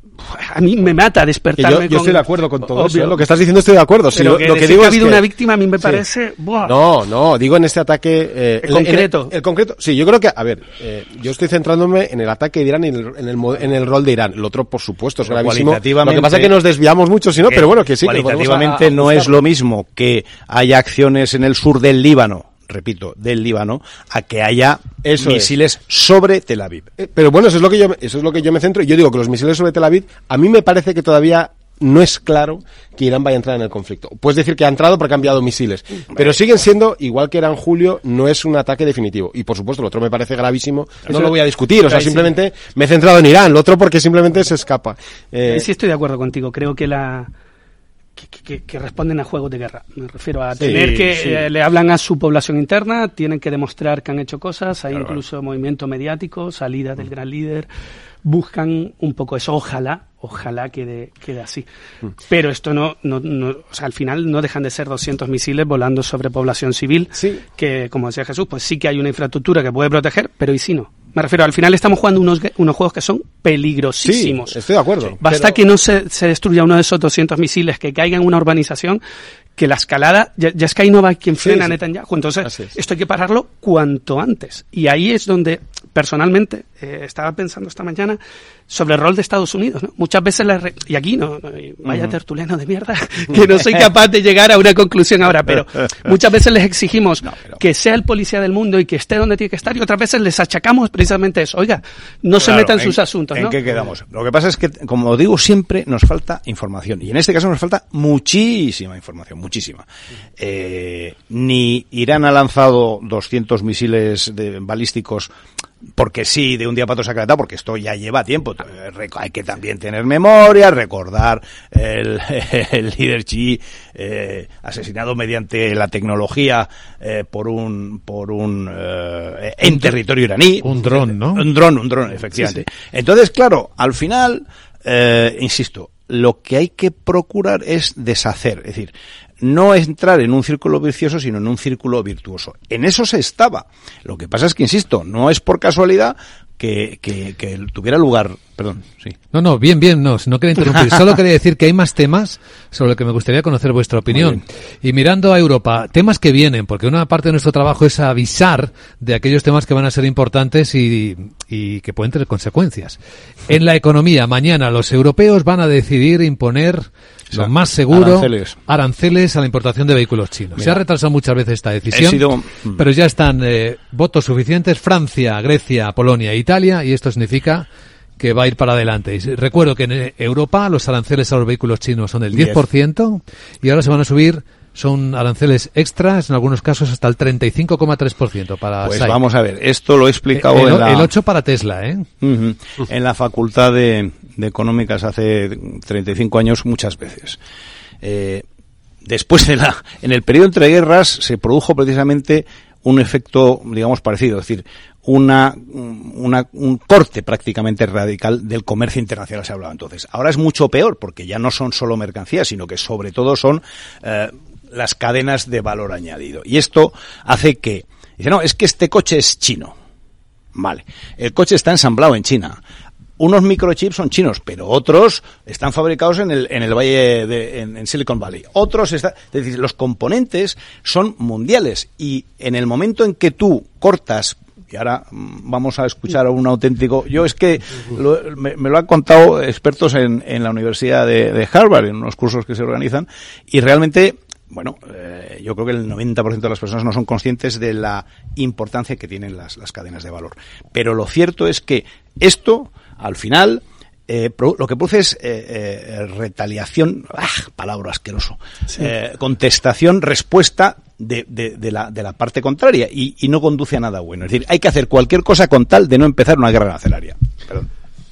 a mí me mata despertarme.
Yo, yo
con,
estoy de acuerdo con todo
obvio,
eso. Lo que estás diciendo estoy de acuerdo.
Pero
sí,
que
lo, lo que
que
digo
ha
es
habido
que,
una víctima a mí me parece...
Sí.
Buah.
No, no, digo en este ataque... Eh,
el, el concreto.
El, el concreto, sí, yo creo que, a ver, eh, yo estoy centrándome en el ataque de Irán y en el, en el, en el rol de Irán. El otro, por supuesto, es
pero
gravísimo. Lo que pasa es que nos desviamos mucho, si no, pero bueno, que sí.
Cualitativamente
que
no es lo mismo que haya acciones en el sur del Líbano, repito, del Líbano, a que haya eso misiles es. sobre Tel Aviv.
Eh, pero bueno, eso es lo que yo, eso es lo que yo me centro. Y yo digo que los misiles sobre Tel Aviv, a mí me parece que todavía no es claro que Irán vaya a entrar en el conflicto. Puedes decir que ha entrado porque ha enviado misiles, pero siguen siendo, igual que era en julio, no es un ataque definitivo. Y por supuesto, lo otro me parece gravísimo, no lo voy a discutir, o sea, simplemente me he centrado en Irán, lo otro porque simplemente se escapa.
Eh, sí estoy de acuerdo contigo, creo que la... Que, que, que responden a juegos de guerra. Me refiero a sí, tener que sí. eh, le hablan a su población interna, tienen que demostrar que han hecho cosas, hay claro, incluso claro. movimiento mediático, salida del gran líder, buscan un poco eso. Ojalá, ojalá quede, quede así. Mm. Pero esto no, no, no, o sea, al final no dejan de ser doscientos misiles volando sobre población civil,
sí.
que, como decía Jesús, pues sí que hay una infraestructura que puede proteger, pero ¿y si no? Me refiero, al final estamos jugando unos, unos juegos que son peligrosísimos.
Sí, estoy de acuerdo.
Basta
pero...
que no se, se destruya uno de esos doscientos misiles, que caiga en una urbanización, que la escalada, ya, ya es que ahí no va quien frena sí, sí. a Netanyahu. Entonces, es. esto hay que pararlo cuanto antes. Y ahí es donde, personalmente, eh, estaba pensando esta mañana sobre el rol de Estados Unidos, ¿no? Muchas veces, les re... y aquí no, no vaya uh-huh. tertuliano de mierda, que no soy capaz de llegar a una conclusión ahora, pero muchas veces les exigimos no, pero... que sea el policía del mundo y que esté donde tiene que estar, y otras veces les achacamos precisamente eso. Oiga, no claro, se metan en sus asuntos,
¿en
¿no?
¿En qué quedamos? Lo que pasa es que, como digo siempre, nos falta información, y en este caso nos falta muchísima información, muchísima. Eh, ni Irán ha lanzado doscientos misiles de, balísticos porque sí, de un día para otro se ha acreditado, porque esto ya lleva tiempo. Hay que también tener memoria, recordar el, el líder chií eh, asesinado mediante la tecnología eh, por un por un eh, en territorio iraní.
Un dron, ¿no?
Un dron, un dron, efectivamente. Sí, sí. Entonces, claro, al final, eh, insisto, lo que hay que procurar es deshacer, es decir, no entrar en un círculo vicioso, sino en un círculo virtuoso. En eso se estaba. Lo que pasa es que, insisto, no es por casualidad que, que, que tuviera lugar... Perdón, sí.
No, no, bien, bien, no, no quería interrumpir. Solo quería decir que hay más temas sobre los que me gustaría conocer vuestra opinión. Y mirando a Europa, temas que vienen, porque una parte de nuestro trabajo es avisar de aquellos temas que van a ser importantes y, y que pueden tener consecuencias. En la economía, mañana los europeos van a decidir imponer... lo más seguro,
aranceles.
aranceles a la importación de vehículos chinos. Mira, se ha retrasado muchas veces esta decisión,
sido...
pero ya están eh, votos suficientes, Francia, Grecia, Polonia e Italia, y esto significa que va a ir para adelante. Y recuerdo que en Europa los aranceles a los vehículos chinos son del diez por ciento y ahora se van a subir, son aranceles extras, en algunos casos hasta el treinta y cinco coma tres por ciento para
Pues
Saik.
Vamos a ver, esto lo he explicado
el,
en la...
El ocho para Tesla, ¿eh?
Uh-huh. En la Facultad de, de Económicas hace treinta y cinco años muchas veces. Eh, después de la, en el periodo entre guerras se produjo precisamente un efecto, digamos, parecido, es decir, una, una, un corte prácticamente radical del comercio internacional se hablaba entonces. Ahora es mucho peor porque ya no son solo mercancías, sino que sobre todo son eh, las cadenas de valor añadido. Y esto hace que, dice, no, es que este coche es chino. Vale. El coche está ensamblado en China. Unos microchips son chinos, pero otros están fabricados en el en el valle de en, en Silicon Valley. Otros está, es decir, los componentes son mundiales y en el momento en que tú cortas, y ahora vamos a escuchar a un auténtico, yo es que lo, me, me lo han contado expertos en, en la Universidad de, de Harvard, en unos cursos que se organizan, y realmente bueno, eh, yo creo que el noventa por ciento de las personas no son conscientes de la importancia que tienen las, las cadenas de valor. Pero lo cierto es que esto, al final, eh, pro, lo que produce es eh, eh, retaliación, ¡ah, palabra asqueroso! Sí. Eh, contestación, respuesta de, de, de, la, de la parte contraria y, y no conduce a nada bueno. Es decir, hay que hacer cualquier cosa con tal de no empezar una guerra arancelaria. Perdón.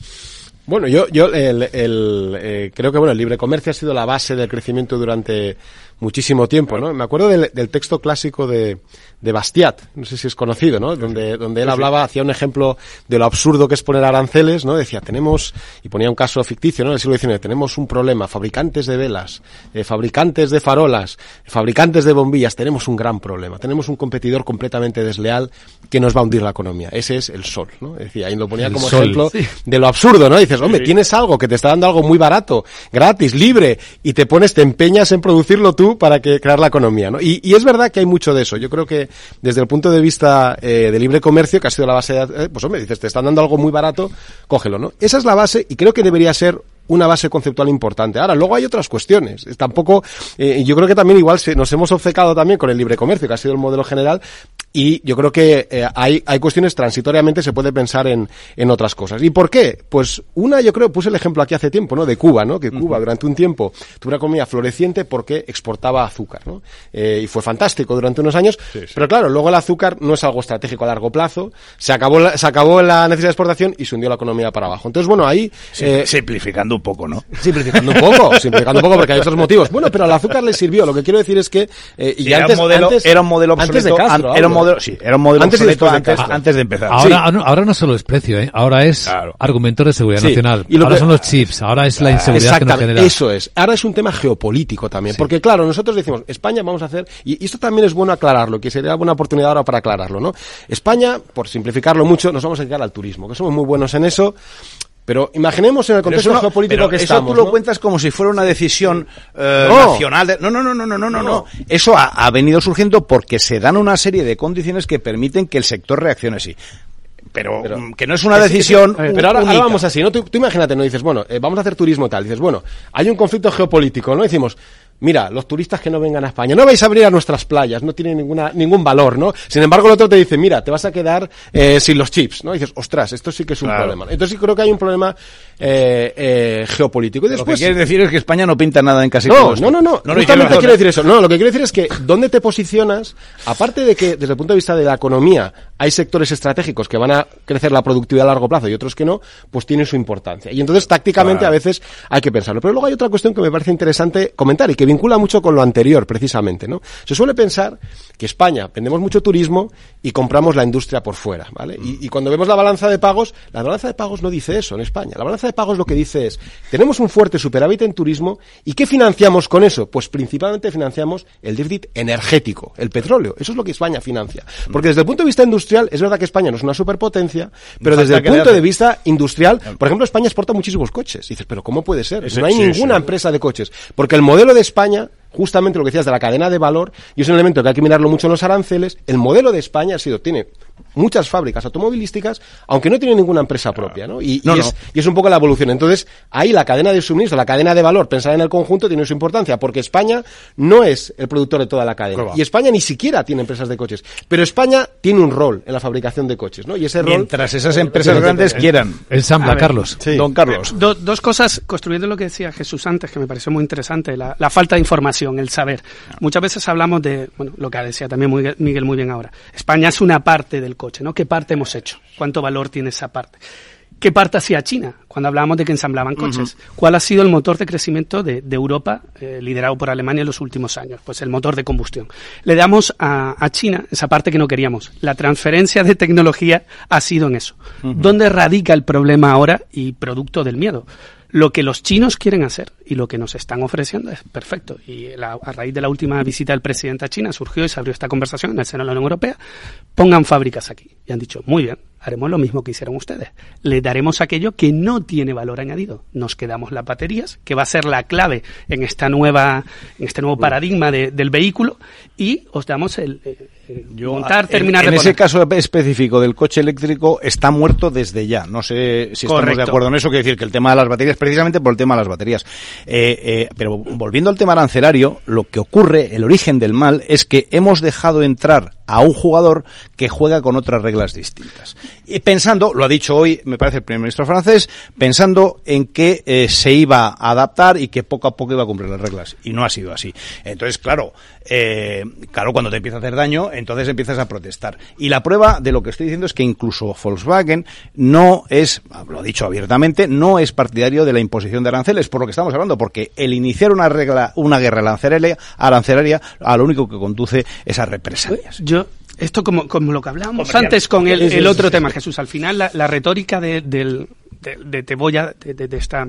Bueno, yo, yo el, el, eh, creo que bueno, el libre comercio ha sido la base del crecimiento durante muchísimo tiempo, ¿no? Me acuerdo del, del texto clásico de, de Bastiat, no sé si es conocido, ¿no? Donde, donde él sí, hablaba, sí. hacía un ejemplo de lo absurdo que es poner aranceles, ¿no? Decía, tenemos, y ponía un caso ficticio, ¿no? Del siglo diecinueve, tenemos un problema, fabricantes de velas, eh, fabricantes de farolas, fabricantes de bombillas, tenemos un gran problema, tenemos un competidor completamente desleal que nos va a hundir la economía. Ese es el sol, ¿no? Decía, ahí lo ponía el como sol, ejemplo sí. de lo absurdo, ¿no? Dices, hombre, sí. tienes algo que te está dando algo muy barato, gratis, libre, y te pones, te empeñas en producirlo tú para que crear la economía, ¿no? Y, y es verdad que hay mucho de eso. Yo creo que desde el punto de vista eh, de libre comercio, que ha sido la base de, eh, pues hombre, dices, te están dando algo muy barato, cógelo, ¿no? Esa es la base y creo que debería ser una base conceptual importante. Ahora, luego hay otras cuestiones. Tampoco, eh, yo creo que también igual se, nos hemos obcecado también con el libre comercio, que ha sido el modelo general, y yo creo que eh, hay, hay cuestiones transitoriamente, se puede pensar en, en otras cosas. ¿Y por qué? Pues una, yo creo, puse el ejemplo aquí hace tiempo, ¿no? De Cuba, ¿no? Que Cuba uh-huh. durante un tiempo tuvo una economía floreciente porque exportaba azúcar, ¿no? Eh, y fue fantástico durante unos años, sí, sí. pero claro, luego el azúcar no es algo estratégico a largo plazo, se acabó la, se acabó la necesidad de exportación y se hundió la economía para abajo. Entonces, bueno, ahí...
Sí,
eh,
simplificando un poco, ¿no?
Simplificando un poco, simplificando un poco porque hay otros motivos. Bueno, pero al azúcar le sirvió. Lo que quiero decir es que eh, y
sí,
antes,
era un modelo,
antes,
era un modelo obsoleto,
antes de Castro,
an, era un modelo, sí, era un modelo
antes
obsoleto
de
antes,
Castro.
antes de empezar.
Ahora,
sí.
no, ahora no solo es precio, ¿eh? Ahora es claro. argumentos de seguridad
sí.
nacional.
Y lo
ahora
que,
son los chips, ahora es la inseguridad que nos genera.
Eso es. Ahora es un tema geopolítico también, sí. porque claro, nosotros decimos, España vamos a hacer, y esto también es bueno aclararlo, que sería una oportunidad ahora para aclararlo, ¿no? España, por simplificarlo mucho, nos vamos a dedicar al turismo, que somos muy buenos en eso. Pero imaginemos en el contexto no, geopolítico que
eso
estamos.
Eso tú lo
¿no?
cuentas como si fuera una decisión eh,
no.
nacional. De, no, no, no, no, no, no, no, no. Eso ha, ha venido surgiendo porque se dan una serie de condiciones que permiten que el sector reaccione así. Pero, pero que no es una decisión.
Es, es, pero ahora, ahora vamos así, ¿no? Tú, tú imagínate, ¿no? Dices, bueno, eh, vamos a hacer turismo tal. Dices, bueno, hay un conflicto geopolítico, ¿no? Decimos, mira, los turistas que no vengan a España, no vais a abrir a nuestras playas, no tiene ninguna, ningún valor, ¿no? Sin embargo, el otro te dice, mira, te vas a quedar eh, sin los chips, ¿no? Y dices, ostras, esto sí que es un claro. problema. Entonces sí creo que hay un problema eh, eh, geopolítico. Y después,
lo que quieres decir es que España no pinta nada en casi
no,
todo esto.
No, no, no, no. Justamente quiero decir eso. No, lo que quiero decir es que dónde te posicionas, aparte de que desde el punto de vista de la economía hay sectores estratégicos que van a crecer la productividad a largo plazo y otros que no, pues tienen su importancia. Y entonces tácticamente claro. a veces hay que pensarlo. Pero luego hay otra cuestión que me parece interesante comentar y que vincula mucho con lo anterior, precisamente, ¿no? Se suele pensar que España vendemos mucho turismo y compramos la industria por fuera, ¿vale? Y, y cuando vemos la balanza de pagos, la balanza de pagos no dice eso en España. La balanza de pagos lo que dice es, tenemos un fuerte superávit en turismo y ¿qué financiamos con eso? Pues principalmente financiamos el déficit energético, el petróleo. Eso es lo que España financia. Porque desde el punto de vista industrial, es verdad que España no es una superpotencia, pero desde el punto de vista industrial, por ejemplo, España exporta muchísimos coches. Y dices, pero ¿cómo puede ser? No hay ninguna empresa de coches. Porque el modelo de España, justamente lo que decías de la cadena de valor, y es un elemento que hay que mirarlo mucho en los aranceles, el modelo de España ha sido, tiene muchas fábricas automovilísticas, aunque no tiene ninguna empresa propia, ¿no? Y, no, y, es, no. y es un poco la evolución. Entonces, ahí la cadena de suministro, la cadena de valor, pensar en el conjunto, tiene su importancia, porque España no es el productor de toda la cadena. Y España ni siquiera tiene empresas de coches. Pero España tiene un rol en la fabricación de coches, ¿no? Y ese rol...
Mientras esas empresas eh, grandes
el,
quieran.
Ensambla, Carlos.
Sí. Don Carlos.
Do, dos cosas, construyendo lo que decía Jesús antes, que me pareció muy interesante, la, la falta de información, el saber. Muchas veces hablamos de, bueno, lo que decía también Miguel muy bien ahora. España es una parte del coche, ¿no? ¿Qué parte hemos hecho? ¿Cuánto valor tiene esa parte? ¿Qué parte hacía China cuando hablábamos de que ensamblaban coches? Uh-huh. ¿Cuál ha sido el motor de crecimiento de, de Europa, eh, liderado por Alemania en los últimos años? Pues el motor de combustión. Le damos a, a China esa parte que no queríamos. La transferencia de tecnología ha sido en eso. Uh-huh. ¿Dónde radica el problema ahora y producto del miedo? Lo que los chinos quieren hacer y lo que nos están ofreciendo es perfecto. Y la, a raíz de la última visita del presidente a China surgió y se abrió esta conversación en el seno de la Unión Europea. Pongan fábricas aquí. Y han dicho, muy bien, haremos lo mismo que hicieron ustedes. Le daremos aquello que no tiene valor añadido. Nos quedamos las baterías, que va a ser la clave en esta nueva, en este nuevo paradigma de, del vehículo, y os damos el, el
Yo,
montar,
en,
terminar
en
de
ese
poner.
caso específico del coche eléctrico está muerto desde ya. No sé si Correcto. Estamos de acuerdo en eso, quiere decir que el tema de las baterías, precisamente por el tema de las baterías. Eh, eh, pero volviendo al tema arancelario, lo que ocurre, el origen del mal, es que hemos dejado entrar a un jugador que juega con otras reglas distintas. Y pensando, lo ha dicho hoy, me parece el primer ministro francés, pensando en que eh, se iba a adaptar y que poco a poco iba a cumplir las reglas. Y no ha sido así. Entonces, claro, eh, claro, cuando te empieza a hacer daño, entonces empiezas a protestar. Y la prueba de lo que estoy diciendo es que incluso Volkswagen no es, lo ha dicho abiertamente, no es partidario de la imposición de aranceles, por lo que estamos hablando, porque el iniciar una regla, una guerra arancelaria, arancelaria a lo único que conduce es a represalias.
Yo Esto como, como lo que hablábamos antes con el, el otro tema, Jesús. Al final, la, la retórica de, del, de, de te voy a, de, de, de esta,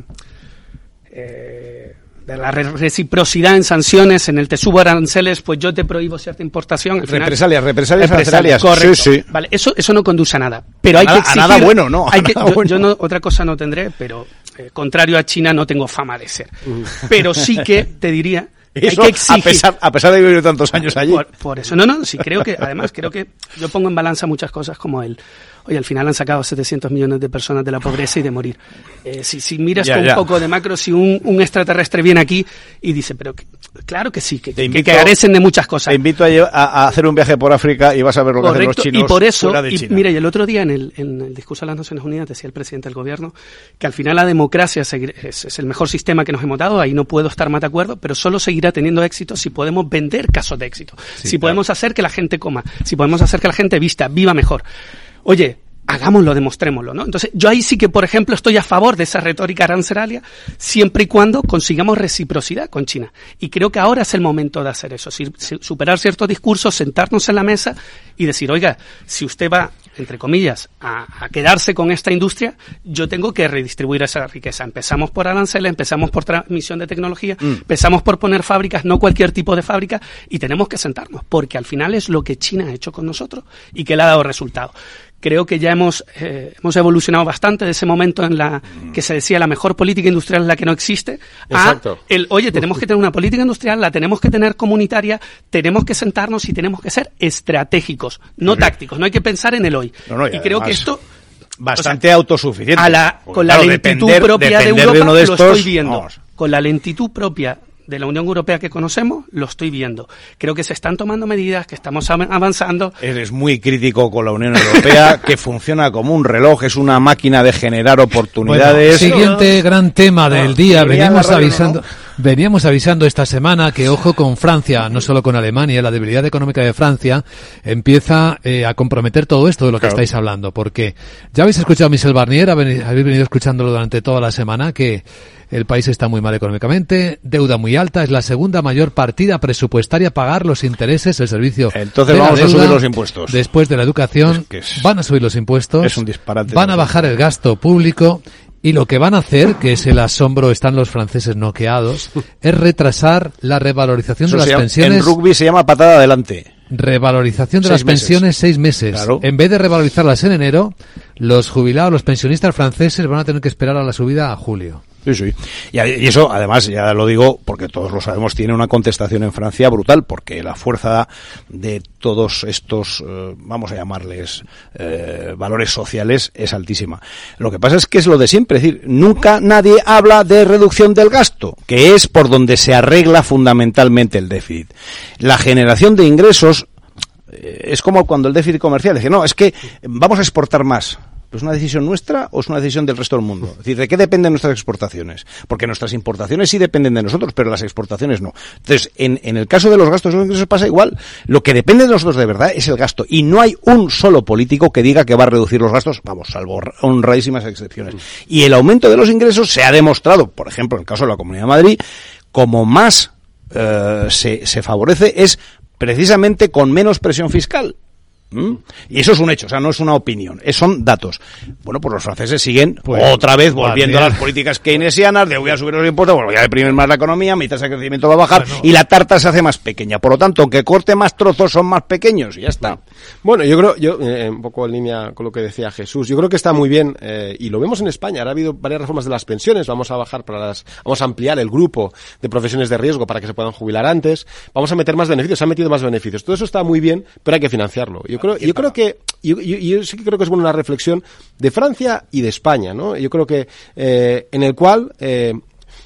eh, de la reciprocidad en sanciones, en el te subo aranceles, pues yo te prohíbo cierta importación. Al final,
represalias, represalias,
represalias.
Correcto. Sí, sí.
Vale, eso, eso no conduce a nada. Pero hay
nada,
que exigir,
a nada bueno, no.
Hay que,
nada
yo,
bueno.
yo no, otra cosa no tendré, pero eh, contrario a China no tengo fama de ser. Uh. Pero sí que te diría.
Eso,
hay que exigir,
a pesar, a pesar de vivir tantos años allí.
Por, por eso, no, no, sí creo que, además creo que yo pongo en balanza muchas cosas como el, oye, al final han sacado setecientos millones de personas de la pobreza y de morir. Eh, si, si miras
ya,
con
ya.
un poco de macro, si un, un extraterrestre viene aquí y dice, pero que, claro que sí, que,
invito,
que carecen de muchas cosas.
Te invito a, llevar, a, a hacer un viaje por África y vas a ver lo que
Correcto,
hacen los chinos
y por eso,
fuera de
y,
China.
mira, y el otro día en el, en el discurso de las Naciones Unidas decía el presidente del gobierno que al final la democracia es, es, es el mejor sistema que nos hemos dado, ahí no puedo estar más de acuerdo, pero solo seguirá teniendo éxito si podemos vender casos de éxito, sí, si claro. podemos hacer que la gente coma, si podemos hacer que la gente vista, viva mejor. Oye, hagámoslo, demostrémoslo, ¿no? Entonces, yo ahí sí que, por ejemplo, estoy a favor de esa retórica arancelaria, siempre y cuando consigamos reciprocidad con China. Y creo que ahora es el momento de hacer eso, superar ciertos discursos, sentarnos en la mesa y decir, oiga, si usted va, entre comillas, a, a quedarse con esta industria, yo tengo que redistribuir esa riqueza. Empezamos por aranceles, empezamos por transmisión de tecnología, mm. empezamos por poner fábricas, no cualquier tipo de fábrica, y tenemos que sentarnos, porque al final es lo que China ha hecho con nosotros y que le ha dado resultado. Creo que ya hemos eh, hemos evolucionado bastante de ese momento en la que se decía la mejor política industrial es la que no existe.
Exacto.
A el, oye, tenemos que tener una política industrial, la tenemos que tener comunitaria, tenemos que sentarnos y tenemos que ser estratégicos, no sí. tácticos. No hay que pensar en el hoy.
No, no, y,
y creo
además,
que esto
bastante
o sea,
autosuficiente.
A la, con la
claro,
lentitud
depender,
propia de
depender
Europa
de uno de estos,
lo estoy viendo.
Vamos.
Con la lentitud propia de la Unión Europea que conocemos, lo estoy viendo. Creo que se están tomando medidas, que estamos avanzando.
Eres muy crítico con la Unión Europea, que funciona como un reloj, es una máquina de generar oportunidades.
Bueno, siguiente gran tema del día, veníamos avisando... Veníamos avisando esta semana que, ojo con Francia, no solo con Alemania, la debilidad económica de Francia empieza eh, a comprometer todo esto de lo que claro. estáis hablando, porque ya habéis escuchado a Michel Barnier, habéis venido escuchándolo durante toda la semana, que el país está muy mal económicamente, deuda muy alta, es la segunda mayor partida presupuestaria, pagar los intereses, el servicio.
Entonces
de
vamos
la deuda,
a subir los impuestos.
Después de la educación,
es que es,
van a subir los impuestos,
es un disparate,
van a bajar el gasto público. Y lo que van a hacer, que es el asombro, están los franceses noqueados, es retrasar la revalorización
Eso
de las
llama,
pensiones.
En rugby se llama patada adelante.
Revalorización de
seis
las
meses.
pensiones seis meses.
Claro.
En vez de revalorizarlas en enero, los jubilados, los pensionistas franceses van a tener que esperar a la subida a julio.
Sí, sí. Y, y eso, además, ya lo digo, porque todos lo sabemos, tiene una contestación en Francia brutal, porque la fuerza de todos estos, eh, vamos a llamarles, eh, valores sociales es altísima. Lo que pasa es que es lo de siempre, es decir, nunca nadie habla de reducción del gasto, que es por donde se arregla fundamentalmente el déficit. La generación de ingresos eh, es como cuando el déficit comercial dice, no, es que vamos a exportar más. ¿Es una decisión nuestra o es una decisión del resto del mundo? Es decir, ¿de qué dependen nuestras exportaciones? Porque nuestras importaciones sí dependen de nosotros, pero las exportaciones no. Entonces, en, en el caso de los gastos y los ingresos pasa igual. Lo que depende de nosotros de verdad es el gasto. Y no hay un solo político que diga que va a reducir los gastos, vamos, salvo honradísimas excepciones. Y el aumento de los ingresos se ha demostrado, por ejemplo, en el caso de la Comunidad de Madrid, como más eh, se, se favorece es precisamente con menos presión fiscal. ¿Mm? Y eso es un hecho, o sea, no es una opinión, son datos. Bueno, pues los franceses siguen pues, otra vez volviendo a las políticas keynesianas de voy a subir los impuestos, bueno, voy a deprimir más la economía, mi tasa de crecimiento va a bajar bueno. y la tarta se hace más pequeña. Por lo tanto, aunque corte más trozos, son más pequeños y ya está.
Bueno, yo creo, yo eh, un poco en línea con lo que decía Jesús, yo creo que está muy bien eh, y lo vemos en España. Ahora ha habido varias reformas de las pensiones, vamos a bajar para las, vamos a ampliar el grupo de profesiones de riesgo para que se puedan jubilar antes, vamos a meter más beneficios, se han metido más beneficios. Todo eso está muy bien, pero hay que financiarlo. Yo creo, yo creo que Yo, yo, yo sí que creo que es buena una reflexión de Francia y de España, ¿no? Yo creo que eh, en el cual eh,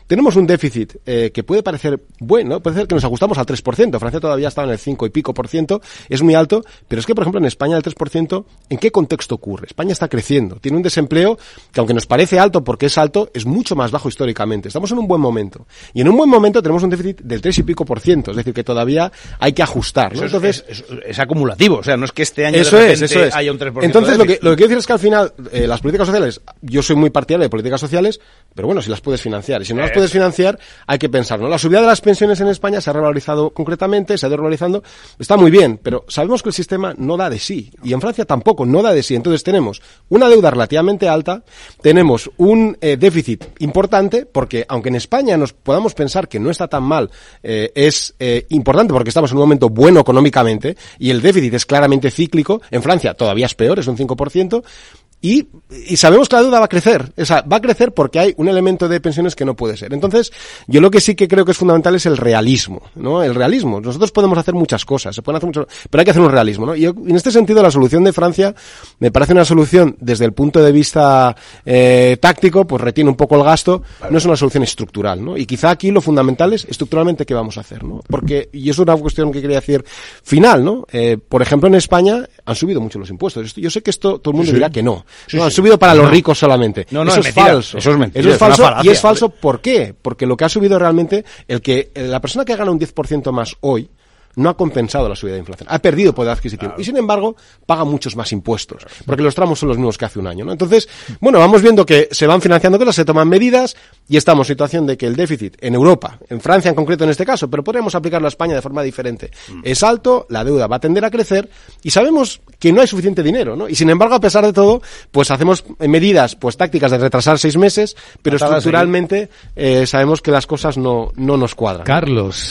tenemos un déficit eh, que puede parecer bueno, puede ser que nos ajustamos al tres por ciento. Francia todavía está en el cinco y pico por ciento, es muy alto, pero es que, por ejemplo, en España el tres por ciento, ¿en qué contexto ocurre? España está creciendo, tiene un desempleo que, aunque nos parece alto porque es alto, es mucho más bajo históricamente. Estamos en un buen momento. Y en un buen momento tenemos un déficit del tres y pico por ciento, es decir, que todavía hay que ajustar, ¿no?
Eso
Entonces,
es, es, es acumulativo, o sea, no es que este año
eso
de
es,
repente
eso es.
haya un tres por ciento.
Entonces, lo que, lo que quiero decir es que al final, eh, las políticas sociales, yo soy muy partidario de políticas sociales, pero bueno, si las puedes financiar. Y si no las puedes financiar, hay que pensar, ¿no? La subida de las pensiones en España se ha revalorizado concretamente, se ha ido revalorizando, está muy bien, pero sabemos que el sistema no da de sí. Y en Francia tampoco, no da de sí. Entonces tenemos una deuda relativamente alta, tenemos un eh, déficit importante, porque aunque en España nos podamos pensar que no está tan mal, eh, es eh, importante porque estamos en un momento bueno económicamente, y el déficit es claramente cíclico. En Francia todavía es peor, es un cinco por ciento. Y, y sabemos que la deuda va a crecer, o sea, va a crecer porque hay un elemento de pensiones que no puede ser. Entonces, yo lo que sí que creo que es fundamental es el realismo, ¿no? El realismo. Nosotros podemos hacer muchas cosas, se pueden hacer mucho, pero hay que hacer un realismo, ¿no? Y yo, en este sentido, la solución de Francia me parece una solución desde el punto de vista eh, táctico, pues retiene un poco el gasto, no es una solución estructural, ¿no? Y quizá aquí lo fundamental es estructuralmente qué vamos a hacer, ¿no? Porque, y es una cuestión que quería decir final, ¿no? Eh, por ejemplo, en España han subido mucho los impuestos. Yo sé que esto todo el mundo
Sí.
dirá que no.
Sí,
no,
sí.
han subido para los
No.
ricos solamente.
No, no,
eso
es
es,
mentira.
falso.
Eso es mentira,
Eso es
es una
falso.
falacia.
Y es falso, ¿por qué? Porque lo que ha subido realmente, el que eh, la persona que gana un diez por ciento más hoy no ha compensado la subida de inflación. Ha perdido poder adquisitivo. Claro. Y sin embargo, paga muchos más impuestos. Porque los tramos son los mismos que hace un año, ¿no? Entonces, bueno, vamos viendo que se van financiando cosas, se toman medidas, y estamos en situación de que el déficit en Europa, en Francia en concreto en este caso, pero podríamos aplicarlo a España de forma diferente, mm. es alto, la deuda va a tender a crecer, y sabemos que no hay suficiente dinero, ¿no? Y sin embargo, a pesar de todo, pues hacemos medidas, pues tácticas de retrasar seis meses, pero
Patadas
estructuralmente eh, sabemos que las cosas no, no nos cuadran.
Carlos.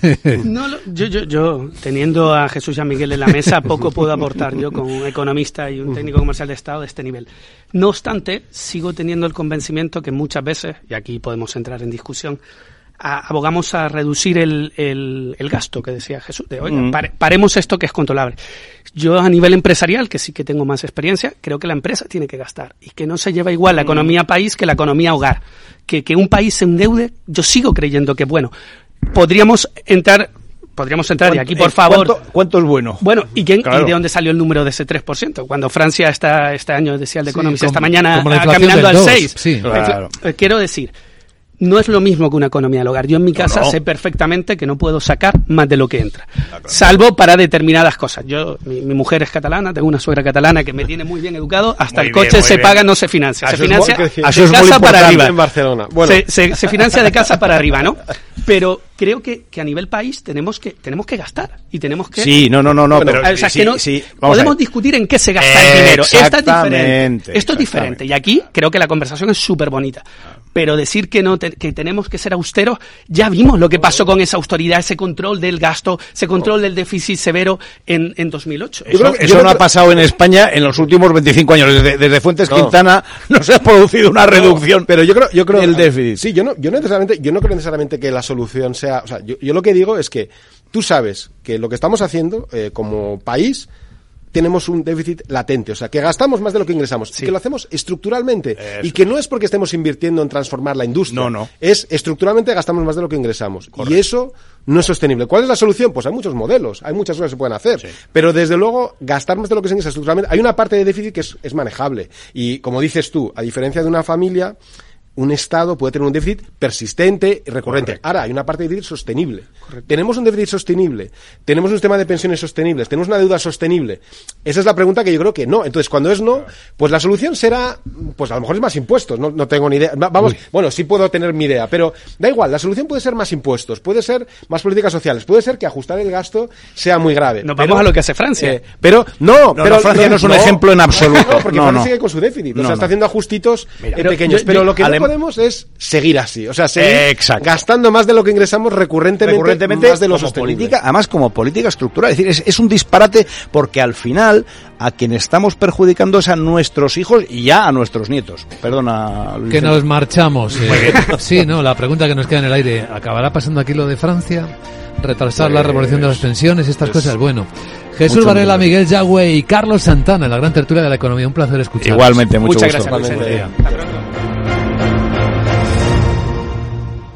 No, lo- yo, yo, yo, teniendo a Jesús y a Miguel en la mesa, poco puedo aportar yo como un economista y un técnico comercial de Estado de este nivel. No obstante, sigo teniendo el convencimiento que muchas veces, y aquí podemos entrar en discusión, a- abogamos a reducir el, el, el gasto que decía Jesús, de oiga,
Mm.
pare- paremos esto que es controlable. Yo a nivel empresarial, que sí que tengo más experiencia, creo que la empresa tiene que gastar y que no se lleva igual la economía país que la economía hogar. Que, que un país se endeude, yo sigo creyendo que, bueno, podríamos entrar... Podríamos entrar, y aquí, por
Eh,
favor...
¿Cuánto, cuánto es bueno?
Bueno, ¿y, quién,
Claro.
¿y de dónde salió el número de ese tres por ciento? Cuando Francia está este año, decía el de
Sí,
Economist,
como-
esta mañana
como la
ah,
inflación
caminando
del
al
dos,
seis.
sí.
Claro.
Eh, Quiero decir, no es lo mismo que una economía del hogar. Yo en mi casa
no.
sé perfectamente que no puedo sacar más de lo que entra. Salvo para determinadas cosas. Yo, mi, mi mujer es catalana, tengo una suegra catalana que me tiene muy bien educado, hasta
Muy
el
bien,
coche
muy
se
bien.
paga, no se financia.
Eso
Se
es
financia
muy-
de
eso
es muy
casa para
importante
arriba.
en Barcelona. Bueno.
Se, se, se financia de casa para arriba, ¿no? Pero creo que, que a nivel país tenemos que tenemos que gastar y tenemos que...
Sí, no, no, no, no,
Bueno,
pero
o sea,
sí,
que no-
sí, vamos a
podemos
ver.
discutir en qué se gasta el dinero. Esta es
Exactamente,
diferente. Esto es diferente.
exactamente.
Y aquí creo que la conversación es súper bonita. Pero decir que no te- que tenemos que ser austeros, ya vimos lo que pasó con esa austeridad, ese control del gasto, ese control del déficit severo en, en dos mil ocho.
Eso,
creo que-
eso
yo
no
creo
ha
que-
pasado en España en los últimos veinticinco años. Desde, desde Fuentes
No.
Quintana no se ha producido una reducción.
Pero yo creo, yo creo
del déficit.
Sí, yo no, yo no necesariamente, yo no creo necesariamente que la solución sea, o sea, yo, yo lo que digo es que tú sabes que lo que estamos haciendo eh, como país tenemos un déficit latente, o sea, que gastamos más de lo que ingresamos, que lo hacemos estructuralmente
Eso.
y que no es porque estemos invirtiendo en transformar la industria,
No, no.
es estructuralmente gastamos más de lo que ingresamos y eso no es sostenible. ¿Cuál es la solución? Pues hay muchos modelos, hay muchas cosas que se pueden hacer, pero desde luego gastar más de lo que se ingresa estructuralmente, hay una parte de déficit que es, es manejable y como dices tú, a diferencia de una familia, un Estado puede tener un déficit persistente y recurrente.
Correcto.
Ahora, hay una parte de déficit sostenible. Tenemos un déficit sostenible, tenemos un sistema de pensiones sostenibles, tenemos una deuda sostenible. Esa es la pregunta que yo creo que no. Entonces, cuando es no, pues la solución será, pues a lo mejor es más impuestos, no, no tengo ni idea. Va- Vamos,
Uy.
bueno, sí puedo tener mi idea, pero da igual, la solución puede ser más impuestos, puede ser más políticas sociales, puede ser que ajustar el gasto sea muy grave.
Nos
Pero-
vamos a lo que hace Francia.
eh, pero no,
No,
pero
no, Francia no es un ejemplo en absoluto.
No, porque
No,
Francia
no.
sigue con su déficit, o
No,
sea, está
no.
haciendo ajustitos
Mira,
eh,
pero
pequeños,
yo-
pero
yo-
lo que
Alem-
no podemos es seguir así, o sea, seguir
Exacto.
gastando más de lo que ingresamos recurrentemente,
recurrentemente
más de lo
como
sostenible.
política, además como política estructural. Es decir, es, es un disparate porque al final a quien estamos perjudicando es a nuestros hijos y ya a nuestros nietos. Perdona, Luis
Que
Vicente.
nos marchamos. eh. Sí, no, la pregunta que nos queda en el aire, ¿acabará pasando aquí lo de Francia? ¿Retrasar la
Pues,
revolución de las pensiones? Estas
pues,
cosas. Bueno, Jesús
mucho
Varela,
miedo.
Miguel Yagüe y Carlos Santana en la gran tertulia de la economía. Un placer escuchar.
Igualmente, mucho
Muchas
gusto.
gracias, Luis
Igualmente.
Vicente. Hasta pronto.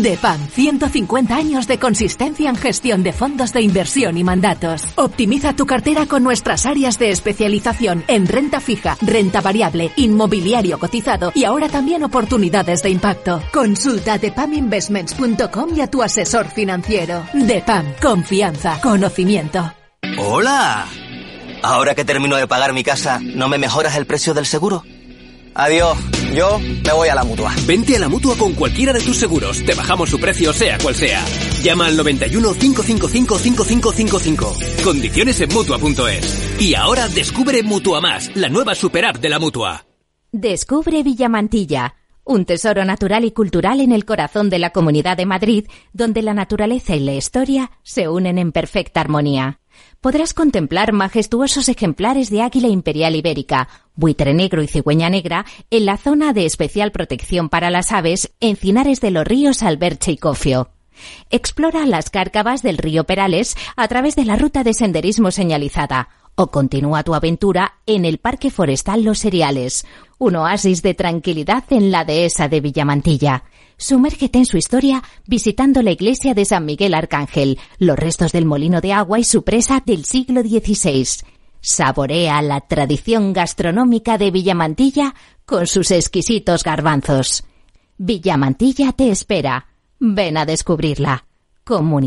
DEPAM, ciento cincuenta años de consistencia en gestión de fondos de inversión y mandatos. Optimiza tu cartera con nuestras áreas de especialización en renta fija, renta variable, inmobiliario cotizado y ahora también oportunidades de impacto. Consulta depam investments punto com y a tu asesor financiero. DEPAM, confianza, conocimiento.
¡Hola! Ahora que termino de pagar mi casa, ¿no me mejoras el precio del seguro? Adiós, yo me voy a la Mutua.
Vente a la Mutua con cualquiera de tus seguros. Te bajamos su precio sea cual sea. Llama al noventa y uno, cinco cinco cinco, cinco cinco cinco cinco. Condiciones en Mutua punto es. Y ahora descubre Mutua Más, la nueva super app de la Mutua.
Descubre Villamantilla, un tesoro natural y cultural en el corazón de la Comunidad de Madrid, donde la naturaleza y la historia se unen en perfecta armonía. Podrás contemplar majestuosos ejemplares de águila imperial ibérica, buitre negro y cigüeña negra en la zona de especial protección para las aves Encinares de los Ríos Alberche y Cofio. Explora las cárcavas del río Perales a través de la ruta de senderismo señalizada o continúa tu aventura en el Parque Forestal Los Seriales, un oasis de tranquilidad en la dehesa de Villamantilla. Sumérgete en su historia visitando la iglesia de San Miguel Arcángel, los restos del molino de agua y su presa del siglo dieciséis. Saborea la tradición gastronómica de Villamantilla con sus exquisitos garbanzos. Villamantilla te espera. Ven a descubrirla. Comunidad